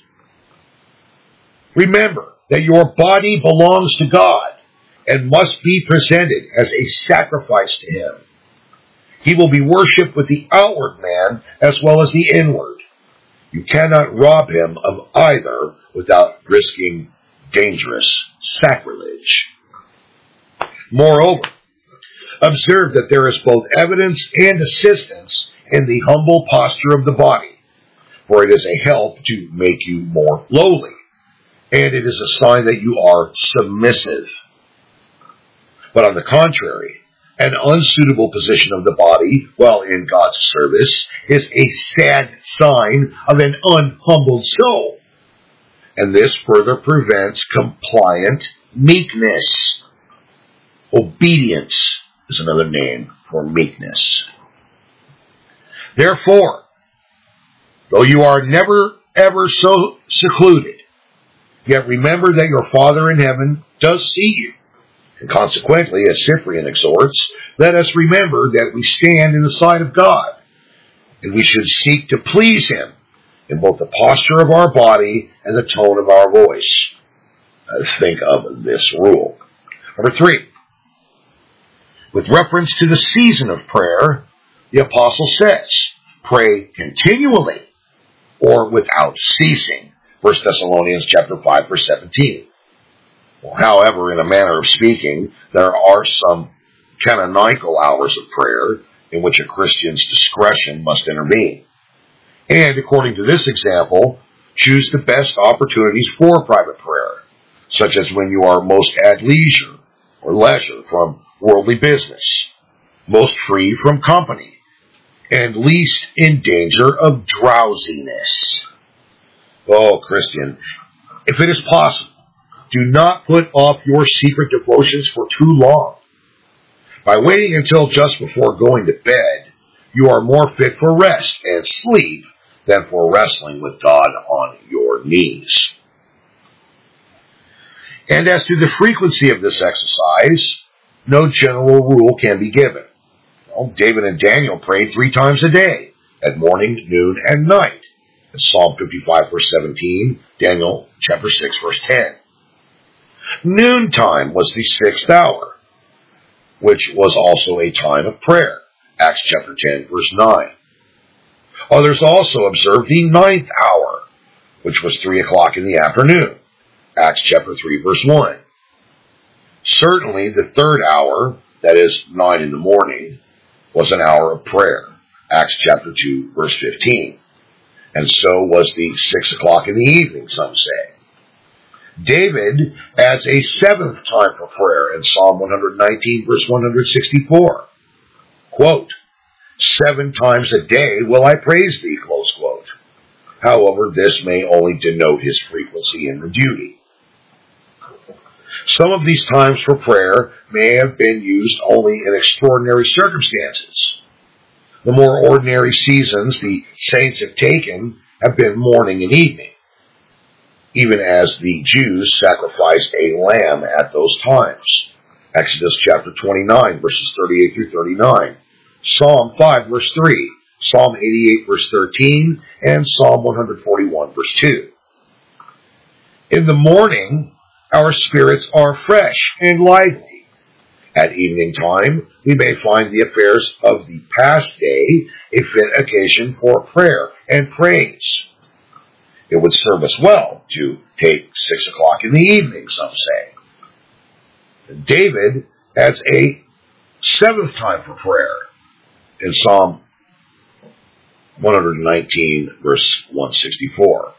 Remember that your body belongs to God and must be presented as a sacrifice to Him. He will be worshipped with the outward man as well as the inward. You cannot rob Him of either without risking dangerous sacrilege. Moreover, observe that there is both evidence and assistance in the humble posture of the body, for it is a help to make you more lowly, and it is a sign that you are submissive. But on the contrary, an unsuitable position of the body while in God's service is a sad sign of an unhumbled soul, and this further prevents compliant meekness. Obedience is another name for meekness. Therefore, though you are never ever so secluded, yet remember that your Father in heaven does see you. And consequently, as Cyprian exhorts, let us remember that we stand in the sight of God, and we should seek to please Him in both the posture of our body and the tone of our voice. Think of this rule. Number 3. With reference to the season of prayer, the apostle says, pray continually or without ceasing. 1 Thessalonians chapter 5, verse 17. Well, however, in a manner of speaking, there are some canonical hours of prayer, in which a Christian's discretion must intervene. And according to this example, choose the best opportunities for private prayer, such as when you are most at leisure from worldly business, most free from company, and least in danger of drowsiness. Oh, Christian, if it is possible, do not put off your secret devotions for too long. By waiting until just before going to bed, you are more fit for rest and sleep than for wrestling with God on your knees. And as to the frequency of this exercise, no general rule can be given. Well, David and Daniel prayed 3 times a day, at morning, noon, and night. In Psalm 55, verse 17, Daniel chapter 6, verse 10. Noontime was the 6th hour, which was also a time of prayer. Acts chapter 10, verse 9. Others also observed the 9th hour, which was 3 o'clock in the afternoon. Acts chapter 3, verse 1. Certainly the 3rd hour, that is 9 in the morning, was an hour of prayer. Acts chapter 2, verse 15. And so was the 6 o'clock in the evening, some say. David adds a 7th time for prayer in Psalm 119, verse 164. Quote, 7 times a day will I praise thee, close quote. However, this may only denote his frequency in the duty. Some of these times for prayer may have been used only in extraordinary circumstances. The more ordinary seasons the saints have taken have been morning and evening, even as the Jews sacrificed a lamb at those times. Exodus chapter 29, verses 38 through 39, Psalm 5, verse 3, Psalm 88, verse 13, and Psalm 141, verse 2. In the morning, our spirits are fresh and lively. At evening time, we may find the affairs of the past day a fit occasion for prayer and praise. It would serve us well to take 6 o'clock in the evening, some say. David adds a 7th time for prayer in Psalm 119, verse 164.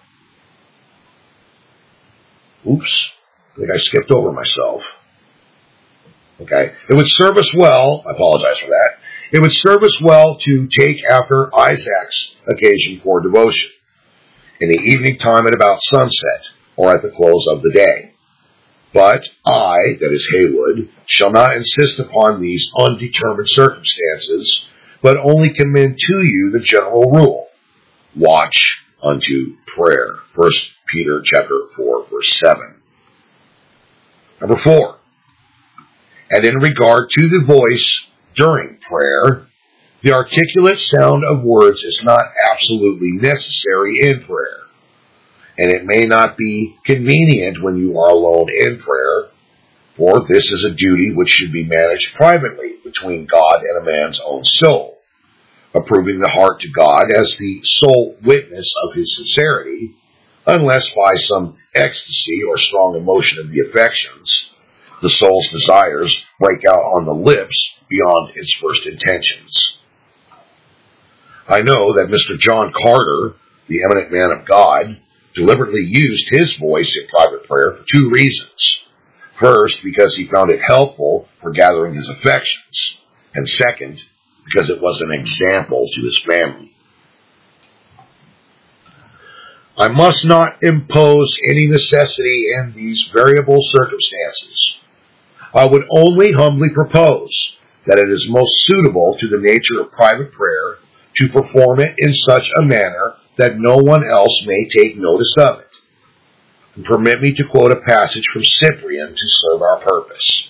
Oops, I think I skipped over myself. Okay, it would serve us well, I apologize for that, it would serve us well to take after Isaac's occasion for devotion, in the evening time at about sunset, or at the close of the day. But I, that is Haywood, shall not insist upon these undetermined circumstances, but only commend to you the general rule. Watch unto prayer. 1 Peter chapter 4, verse 7. Number 4. And in regard to the voice during prayer, the articulate sound of words is not absolutely necessary in prayer. And it may not be convenient when you are alone in prayer, for this is a duty which should be managed privately between God and a man's own soul, approving the heart to God as the sole witness of his sincerity, unless by some ecstasy or strong emotion of the affections, the soul's desires break out on the lips beyond its first intentions. I know that Mr. John Carter, the eminent man of God, deliberately used his voice in private prayer for 2 reasons. First, because he found it helpful for gathering his affections, and second, because it was an example to his family. I must not impose any necessity in these variable circumstances. I would only humbly propose that it is most suitable to the nature of private prayer to perform it in such a manner that no one else may take notice of it. And permit me to quote a passage from Cyprian to serve our purpose.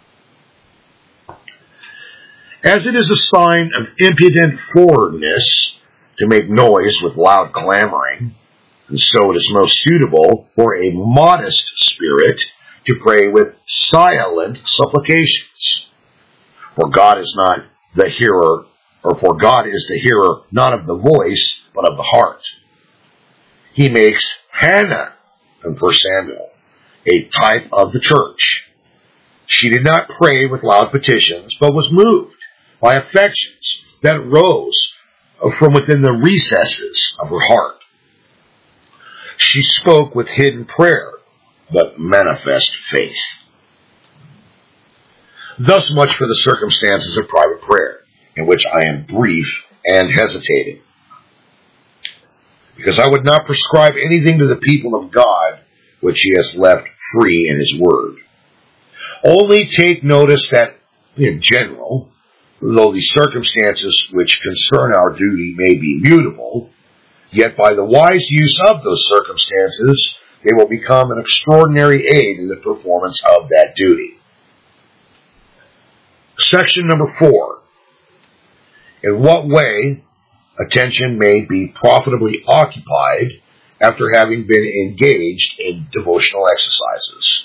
As it is a sign of impudent forwardness to make noise with loud clamoring, and so it is most suitable for a modest spirit to pray with silent supplications. For God is not the hearer, or for God is the hearer not of the voice, but of the heart. He makes Hannah, in 1 Samuel, a type of the church. She did not pray with loud petitions, but was moved by affections that rose from within the recesses of her heart. She spoke with hidden prayer, but manifest faith. Thus much for the circumstances of private prayer, in which I am brief and hesitating. Because I would not prescribe anything to the people of God which he has left free in his word. Only take notice that, in general, though the circumstances which concern our duty may be mutable, yet by the wise use of those circumstances, they will become an extraordinary aid in the performance of that duty. Section number 4. In what way attention may be profitably occupied after having been engaged in devotional exercises.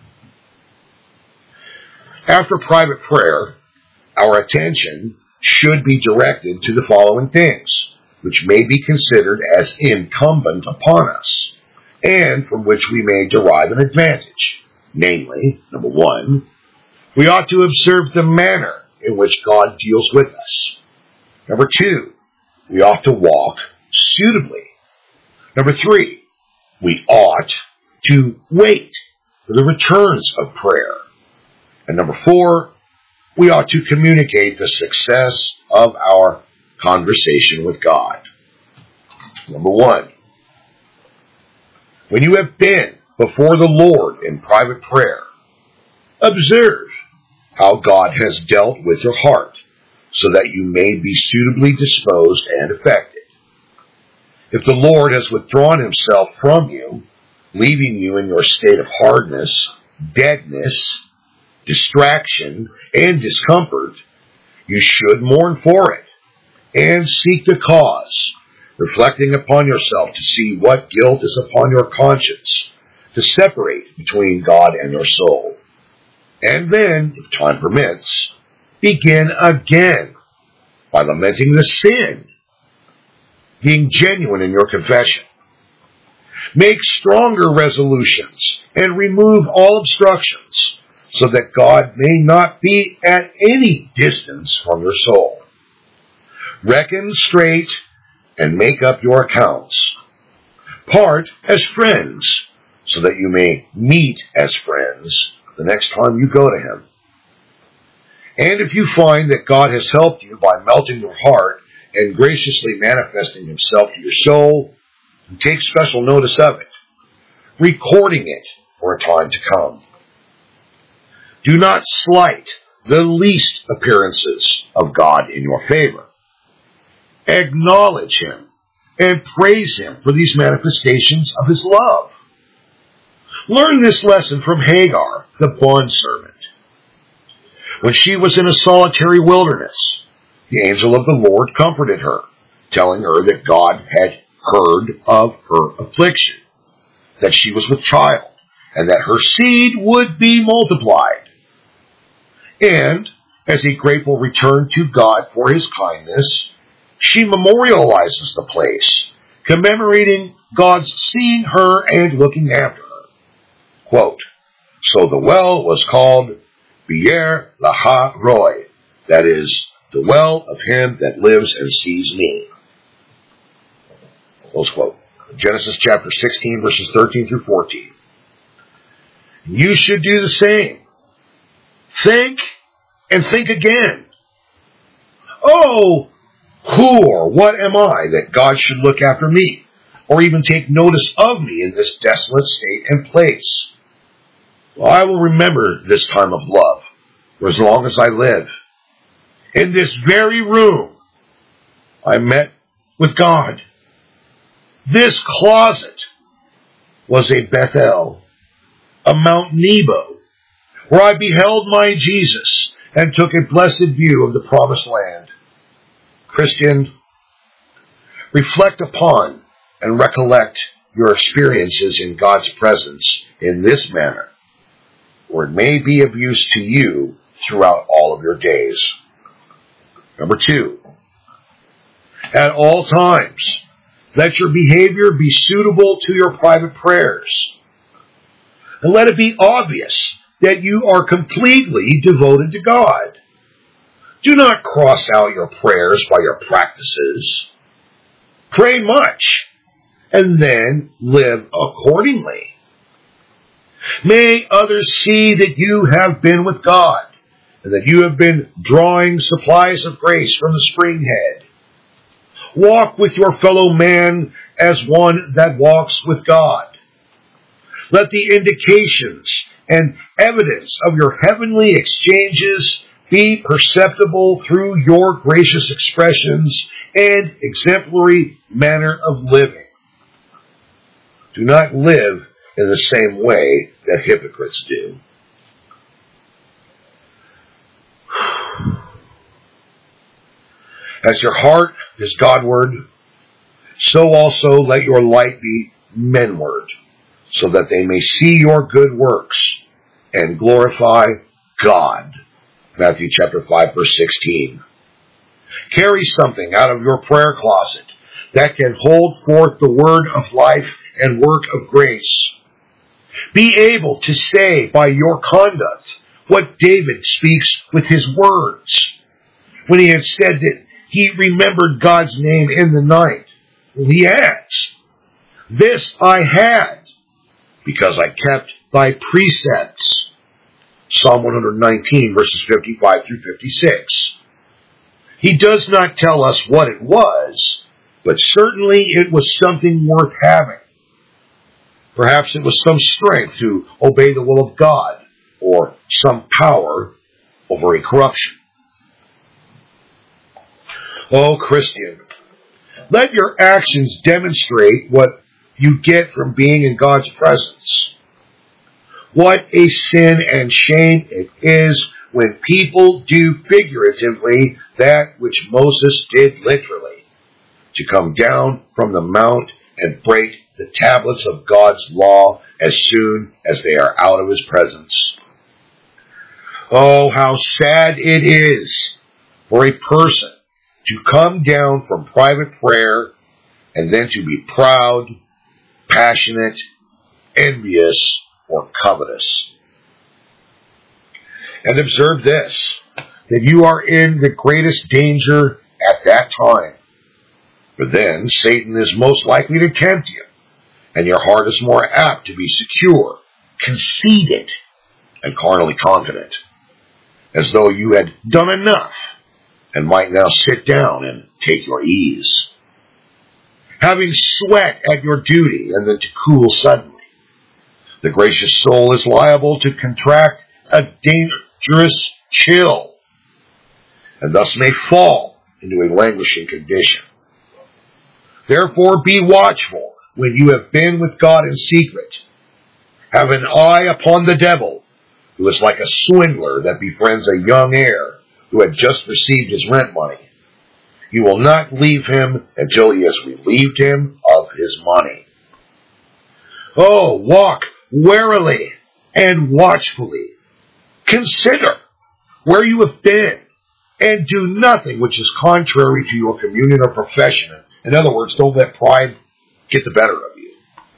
After private prayer, our attention should be directed to the following things, which may be considered as incumbent upon us, and from which we may derive an advantage. Namely, number 1, we ought to observe the manner in which God deals with us. Number 2, we ought to walk suitably. Number 3, we ought to wait for the returns of prayer. And number 4, we ought to communicate the success of our conversation with God. Number 1, when you have been before the Lord in private prayer, observe how God has dealt with your heart, so that you may be suitably disposed and affected. If the Lord has withdrawn himself from you, leaving you in your state of hardness, deadness, distraction, and discomfort, you should mourn for it and seek the cause, reflecting upon yourself to see what guilt is upon your conscience, to separate between God and your soul. And then, if time permits, begin again by lamenting the sin, being genuine in your confession. Make stronger resolutions and remove all obstructions, so that God may not be at any distance from your soul. Reckon straight and make up your accounts. Part as friends, so that you may meet as friends the next time you go to him. And if you find that God has helped you by melting your heart and graciously manifesting himself to your soul, take special notice of it, recording it for a time to come. Do not slight the least appearances of God in your favor. Acknowledge him and praise him for these manifestations of his love. Learn this lesson from Hagar, the bondservant. When she was in a solitary wilderness, the angel of the Lord comforted her, telling her that God had heard of her affliction, that she was with child, and that her seed would be multiplied. And, as a grateful return to God for his kindness, she memorializes the place, commemorating God's seeing her and looking after her. Quote, so the well was called Be'er Laha Roy, that is, the well of him that lives and sees me. Close quote. Genesis chapter 16, verses 13 through 14. You should do the same. Think and think again. Oh, who or what am I that God should look after me, or even take notice of me in this desolate state and place? Well, I will remember this time of love for as long as I live. In this very room, I met with God. This closet was a Bethel, a Mount Nebo, where I beheld my Jesus and took a blessed view of the promised land. Christian, reflect upon and recollect your experiences in God's presence in this manner, or it may be of use to you throughout all of your days. Number 2, at all times, let your behavior be suitable to your private prayers. And let it be obvious that you are completely devoted to God. Do not cross out your prayers by your practices. Pray much, and then live accordingly. May others see that you have been with God, and that you have been drawing supplies of grace from the spring head. Walk with your fellow man as one that walks with God. Let the indications and evidence of your heavenly exchanges be perceptible through your gracious expressions and exemplary manner of living. Do not live in the same way that hypocrites do. As your heart is Godward, so also let your light be menward, so that they may see your good works and glorify God. Matthew chapter 5, verse 16. Carry something out of your prayer closet that can hold forth the word of life and work of grace. Be able to say by your conduct what David speaks with his words, when he had said that he remembered God's name in the night. Well, he adds, "This I had, because I kept thy precepts." Psalm 119, verses 55 through 56. He does not tell us what it was, but certainly it was something worth having. Perhaps it was some strength to obey the will of God, or some power over a corruption. Oh, Christian, let your actions demonstrate what you get from being in God's presence. What a sin and shame it is when people do figuratively that which Moses did literally, to come down from the mount and break the tablets of God's law as soon as they are out of his presence. Oh, how sad it is for a person to come down from private prayer and then to be proud, passionate, envious, or covetous. And observe this, that you are in the greatest danger at that time. For then Satan is most likely to tempt you, and your heart is more apt to be secure, conceited, and carnally confident, as though you had done enough and might now sit down and take your ease. Having sweat at your duty and then to cool suddenly, the gracious soul is liable to contract a dangerous chill, and thus may fall into a languishing condition. Therefore be watchful when you have been with God in secret. Have an eye upon the devil, who is like a swindler that befriends a young heir who had just received his rent money. You will not leave him until he has relieved him of his money. Oh, walk warily and watchfully. Consider where you have been, and do nothing which is contrary to your communion or profession. In other words, don't let pride get the better of you.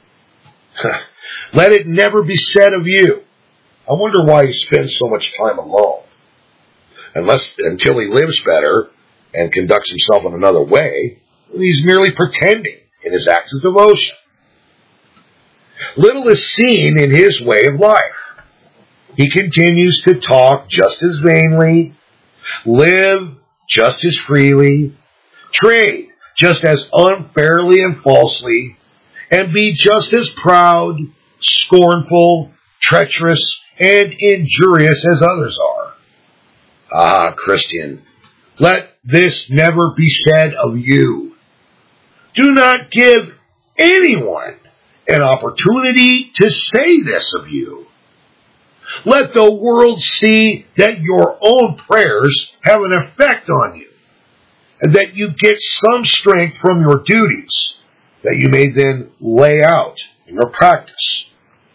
Let it never be said of you, "I wonder why he spends so much time alone," until he lives better and conducts himself in another way. He's merely pretending in his acts of devotion. Little is seen in his way of life. He continues to talk just as vainly, live just as freely, trade just as unfairly and falsely, and be just as proud, scornful, treacherous, and injurious as others are. Ah, Christian, let this never be said of you. Do not give anyone an opportunity to say this of you. Let the world see that your own prayers have an effect on you, and that you get some strength from your duties that you may then lay out in your practice.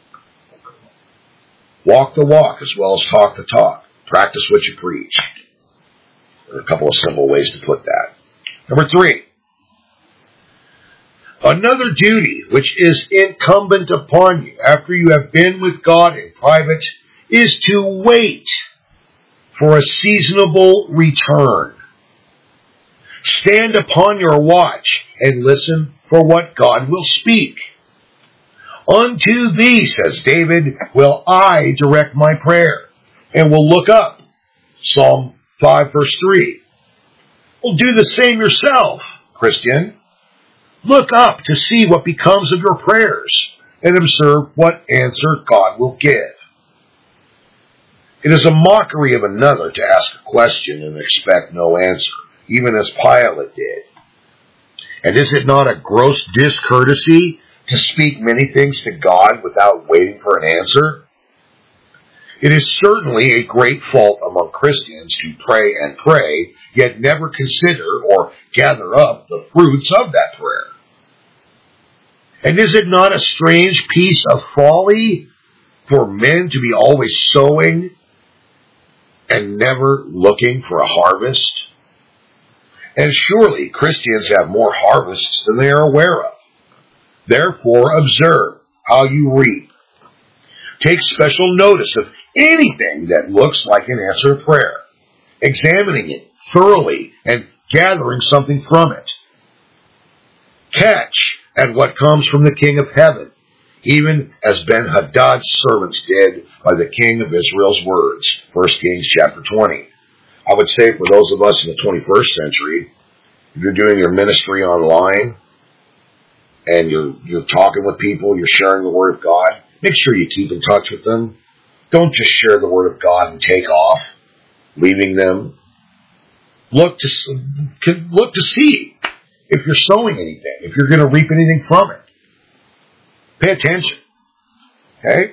Walk the walk as well as talk the talk. Practice what you preach. There are a couple of simple ways to put that. Number 3. Another duty which is incumbent upon you after you have been with God in private is to wait for a seasonable return. Stand upon your watch and listen for what God will speak. Unto thee, says David, will I direct my prayer, and will look up. Psalm 5, verse 3. Well, do the same yourself, Christian. Look up to see what becomes of your prayers, and observe what answer God will give. It is a mockery of another to ask a question and expect no answer, even as Pilate did. And is it not a gross discourtesy to speak many things to God without waiting for an answer? It is certainly a great fault among Christians to pray and pray, yet never consider or gather up the fruits of that prayer. And is it not a strange piece of folly for men to be always sowing and never looking for a harvest? And surely Christians have more harvests than they are aware of. Therefore, observe how you reap. Take special notice of anything that looks like an answer to prayer, examining it thoroughly and gathering something from it. Catch at what comes from the King of Heaven, even as Ben-Hadad's servants did by the King of Israel's words. 1 Kings chapter 20. I would say for those of us in the 21st century, if you're doing your ministry online and you're talking with people, you're sharing the Word of God, make sure you keep in touch with them. Don't just share the Word of God and take off, leaving them. Look to see if you're sowing anything, if you're going to reap anything from it. Pay attention. Okay?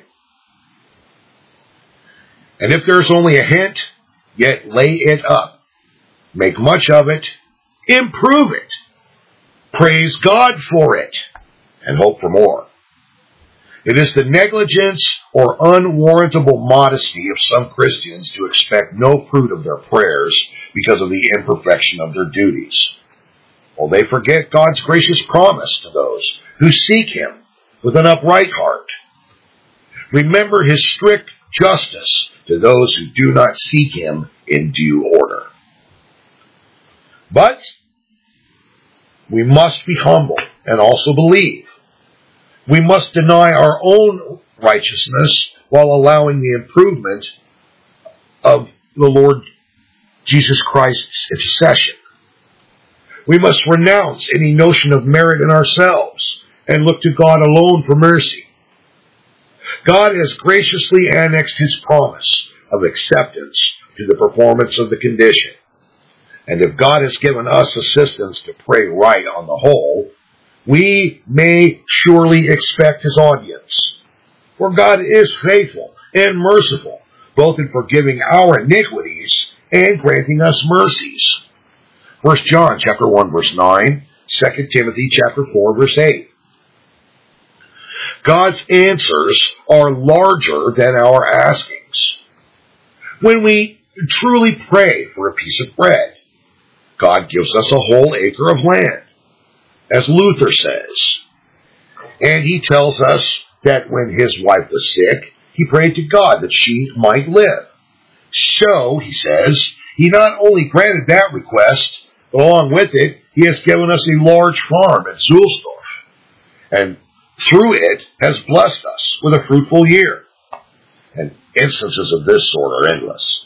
And if there's only a hint, yet lay it up. Make much of it. Improve it. Praise God for it. And hope for more. It is the negligence or unwarrantable modesty of some Christians to expect no fruit of their prayers because of the imperfection of their duties. Well, they forget God's gracious promise to those who seek Him with an upright heart. Remember His strict justice to those who do not seek Him in due order. But we must be humble and also believe. We must deny our own righteousness while allowing the improvement of the Lord Jesus Christ's intercession. We must renounce any notion of merit in ourselves and look to God alone for mercy. God has graciously annexed His promise of acceptance to the performance of the condition. And if God has given us assistance to pray right on the whole, we may surely expect His audience. For God is faithful and merciful, both in forgiving our iniquities and granting us mercies. 1 John chapter 1 verse 9, 2 Timothy chapter 4 verse 8. God's answers are larger than our askings. When we truly pray for a piece of bread, God gives us a whole acre of land, as Luther says. And he tells us that when his wife was sick, he prayed to God that she might live. So, he says, he not only granted that request, but along with it, he has given us a large farm at Zulsdorf, and through it has blessed us with a fruitful year. And instances of this sort are endless.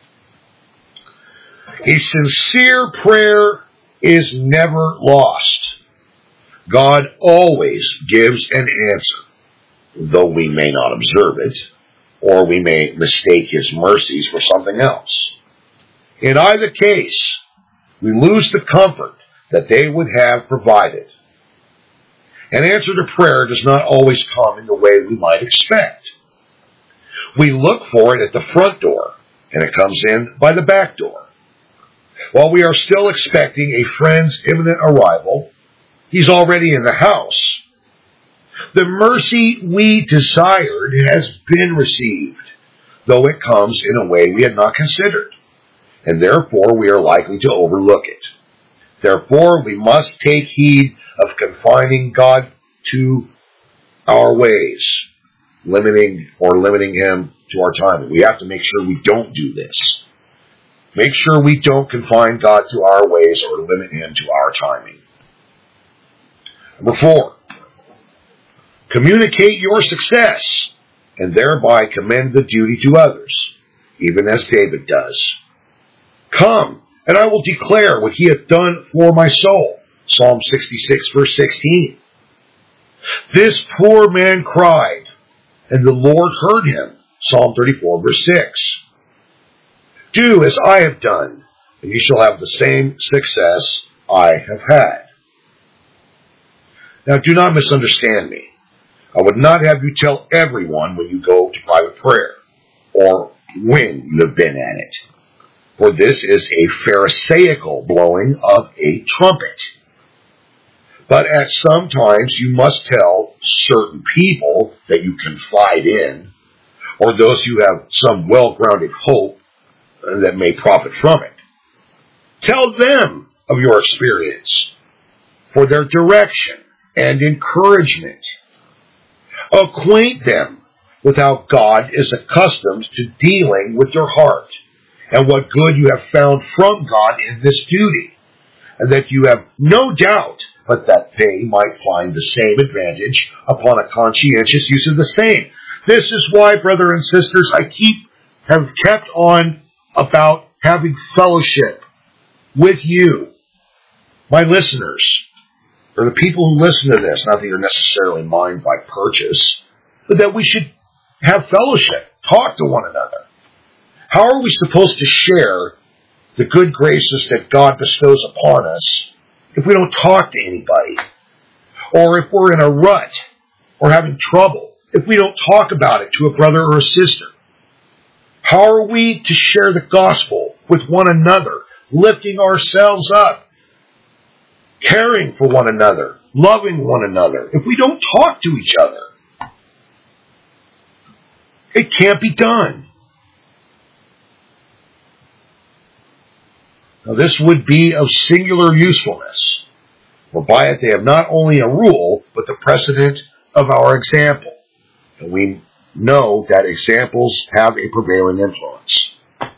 A sincere prayer is never lost. God always gives an answer, though we may not observe it, or we may mistake His mercies for something else. In either case, we lose the comfort that they would have provided. An answer to prayer does not always come in the way we might expect. We look for it at the front door, and it comes in by the back door. While we are still expecting a friend's imminent arrival, he's already in the house. The mercy we desired has been received, though it comes in a way we had not considered, and therefore we are likely to overlook it. Therefore, we must take heed of confining God to our ways, limiting Him to our time. We have to make sure we don't do this. Make sure we don't confine God to our ways or limit Him to our timing. Number 4, communicate your success and thereby commend the duty to others, even as David does. Come, and I will declare what He hath done for my soul. Psalm 66, verse 16. This poor man cried, and the Lord heard him. Psalm 34, verse 6. Do as I have done, and you shall have the same success I have had. Now, do not misunderstand me. I would not have you tell everyone when you go to private prayer, or when you have been at it. For this is a pharisaical blowing of a trumpet. But at some times you must tell certain people that you confide in, or those who have some well-grounded hope that may profit from it. Tell them of your experience for their direction and encouragement. Acquaint them with how God is accustomed to dealing with your heart and what good you have found from God in this duty, and that you have no doubt but that they might find the same advantage upon a conscientious use of the same. This is why, brother and sisters, I have kept on about having fellowship with you, my listeners, or the people who listen to this, not that you're necessarily mine by purchase, but that we should have fellowship, talk to one another. How are we supposed to share the good graces that God bestows upon us if we don't talk to anybody? Or if we're in a rut or having trouble, if we don't talk about it to a brother or a sister? How are we to share the gospel with one another, lifting ourselves up, caring for one another, loving one another, if we don't talk to each other? It can't be done. Now, this would be of singular usefulness, for by it they have not only a rule, but the precedent of our example. And we know that examples have a prevailing influence.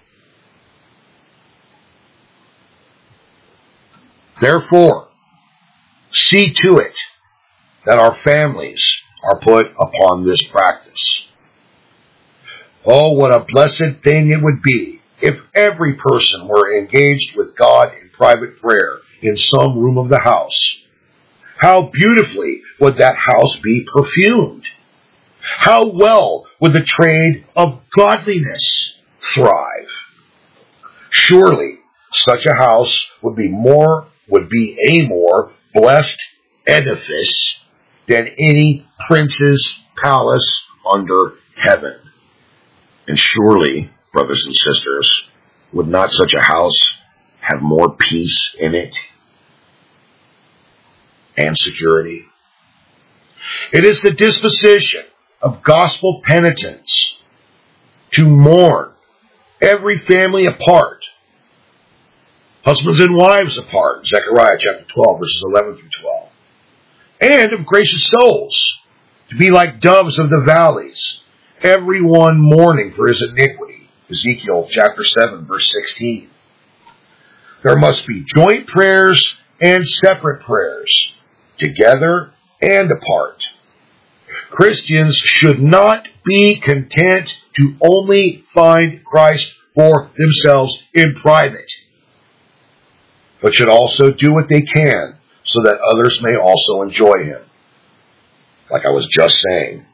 Therefore, see to it that our families are put upon this practice. Oh, what a blessed thing it would be if every person were engaged with God in private prayer in some room of the house. How beautifully would that house be perfumed! How well would the trade of godliness thrive! Surely such a house would be a more blessed edifice than any prince's palace under heaven. And surely, brothers and sisters, would not such a house have more peace in it and security? It is the disposition of gospel penitence to mourn every family apart, husbands and wives apart, Zechariah chapter 12, verses 11 through 12, and of gracious souls to be like doves of the valleys, everyone mourning for his iniquity, Ezekiel chapter 7, verse 16. There must be joint prayers and separate prayers, together and apart. Christians should not be content to only find Christ for themselves in private, but should also do what they can so that others may also enjoy Him, like I was just saying.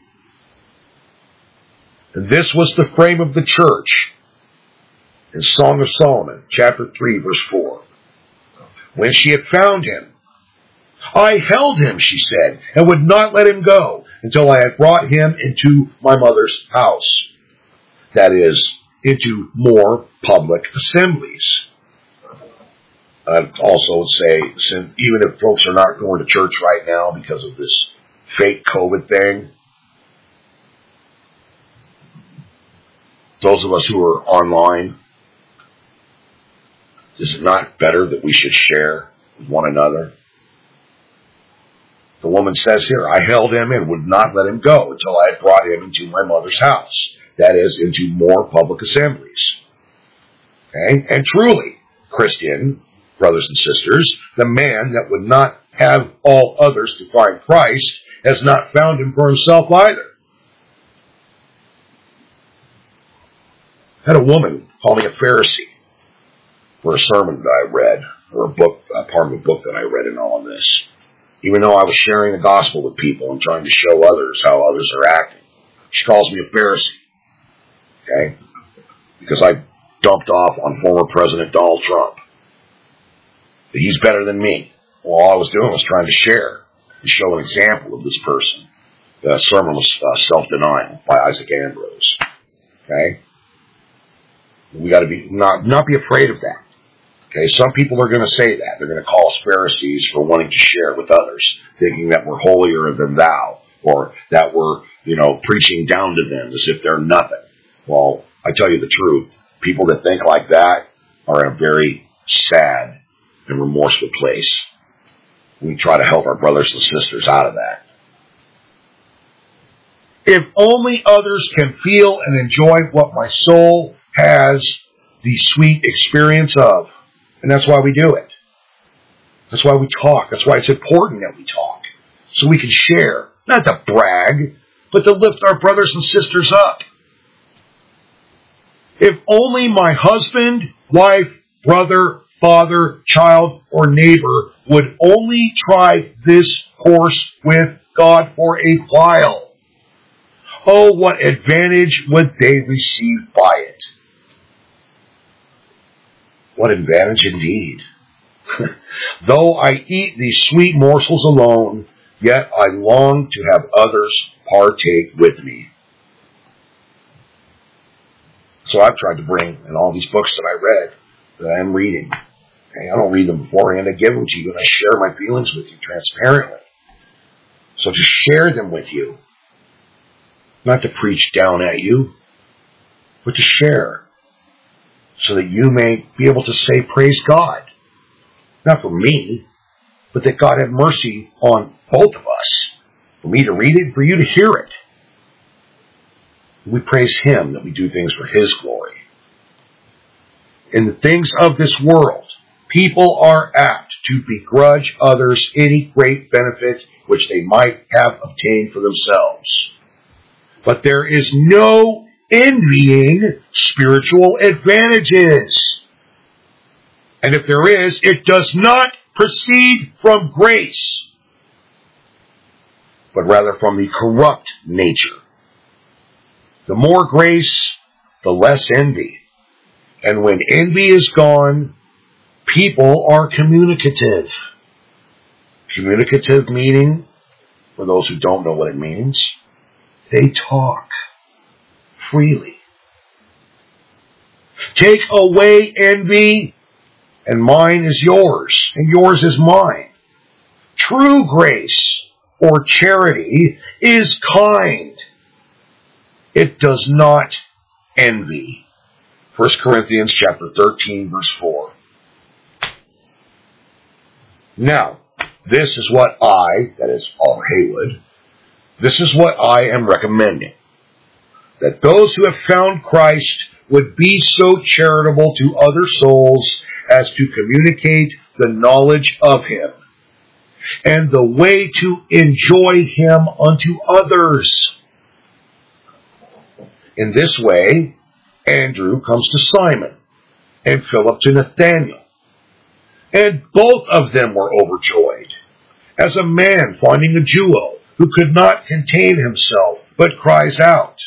And this was the frame of the church in Song of Solomon, chapter 3, verse 4. When she had found him, I held him, she said, and would not let him go until I had brought him into my mother's house. That is, into more public assemblies. I'd also say, even if folks are not going to church right now because of this fake COVID thing, those of us who are online, is it not better that we should share with one another? The woman says here, I held him and would not let him go until I had brought him into my mother's house. That is, into more public assemblies. Okay? And truly, Christian brothers and sisters, the man that would not have all others to find Christ has not found him for himself either. I had a woman call me a Pharisee for a sermon that I read, or a book, part of a book that I read in all of this. Even though I was sharing the gospel with people and trying to show others how others are acting. She calls me a Pharisee. Okay? Because I dumped off on former President Donald Trump. That he's better than me. Well, all I was doing was trying to share and show an example of this person. The sermon was Self-Denial by Isaac Ambrose. Okay? We got to be not be afraid of that. Okay, some people are going to say that. They're going to call us Pharisees for wanting to share with others, thinking that we're holier than thou, or that we're, preaching down to them as if they're nothing. Well, I tell you the truth. People that think like that are in a very sad and remorseful place. We try to help our brothers and sisters out of that. If only others can feel and enjoy what my soul has the sweet experience of. And that's why we do it. That's why we talk. That's why it's important that we talk. So we can share. Not to brag, but to lift our brothers and sisters up. If only my husband, wife, brother, father, child, or neighbor would only try this course with God for a while. Oh, what advantage would they receive by it? What advantage indeed. Though I eat these sweet morsels alone, yet I long to have others partake with me. So I've tried to bring in all these books that I read, that I am reading. Okay, I don't read them beforehand. I give them to you and I share my feelings with you transparently. So to share them with you, not to preach down at you, but to share. So that you may be able to say, praise God. Not for me, but that God have mercy on both of us. For me to read it, for you to hear it. We praise Him that we do things for His glory. In the things of this world, people are apt to begrudge others any great benefit which they might have obtained for themselves. But there is no envying spiritual advantages. And if there is, it does not proceed from grace, but rather from the corrupt nature. The more grace, the less envy. And when envy is gone, people are communicative. Communicative meaning, for those who don't know what it means, they talk freely. Take away envy, and mine is yours, and yours is mine. True grace, or charity, is kind. It does not envy. 1 Corinthians chapter 13, verse 4. Now, this is what I, that is Oliver Haywood, this is what I am recommending. That those who have found Christ would be so charitable to other souls as to communicate the knowledge of Him, and the way to enjoy Him unto others. In this way, Andrew comes to Simon, and Philip to Nathanael. And both of them were overjoyed, as a man finding a jewel who could not contain himself, but cries out,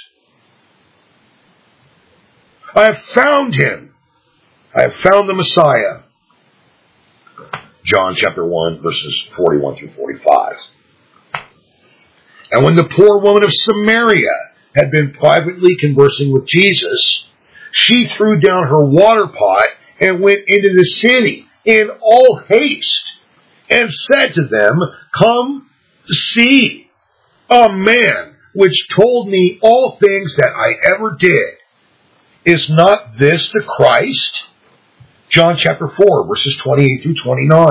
I have found him. I have found the Messiah. John chapter 1, verses 41 through 45. And when the poor woman of Samaria had been privately conversing with Jesus, she threw down her water pot and went into the city in all haste and said to them, Come see a man which told me all things that I ever did. Is not this the Christ? John chapter 4, verses 28 through 29.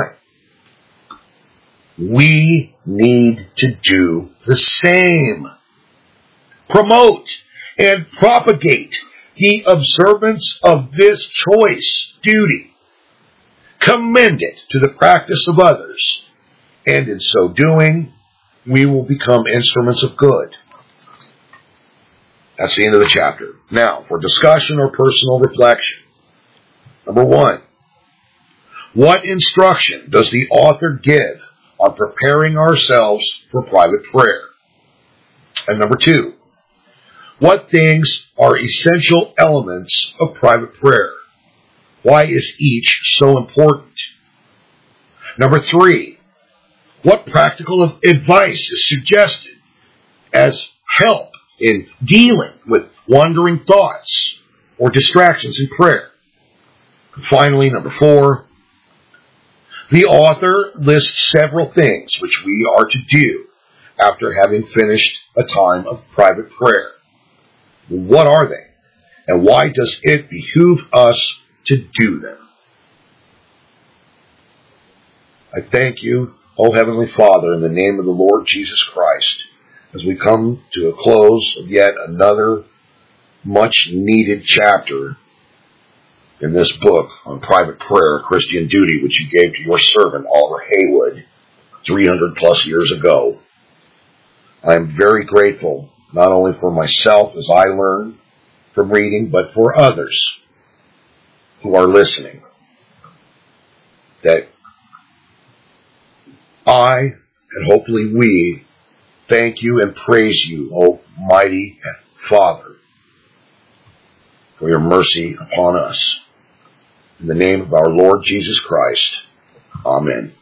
We need to do the same. Promote and propagate the observance of this choice duty, commend it to the practice of others, and in so doing, we will become instruments of good. That's the end of the chapter. Now, for discussion or personal reflection. Number 1, what instruction does the author give on preparing ourselves for private prayer? And number 2, what things are essential elements of private prayer? Why is each so important? Number 3, what practical advice is suggested as help in dealing with wandering thoughts or distractions in prayer? And finally, number 4, the author lists several things which we are to do after having finished a time of private prayer. What are they? And why does it behoove us to do them? I thank you, O Heavenly Father, in the name of the Lord Jesus Christ, as we come to a close of yet another much-needed chapter in this book on private prayer, Christian duty, which you gave to your servant, Oliver Haywood, 300 plus years ago. I am very grateful, not only for myself as I learn from reading, but for others who are listening, that I, and hopefully we, thank you and praise you, O mighty Father, for your mercy upon us. In the name of our Lord Jesus Christ, amen.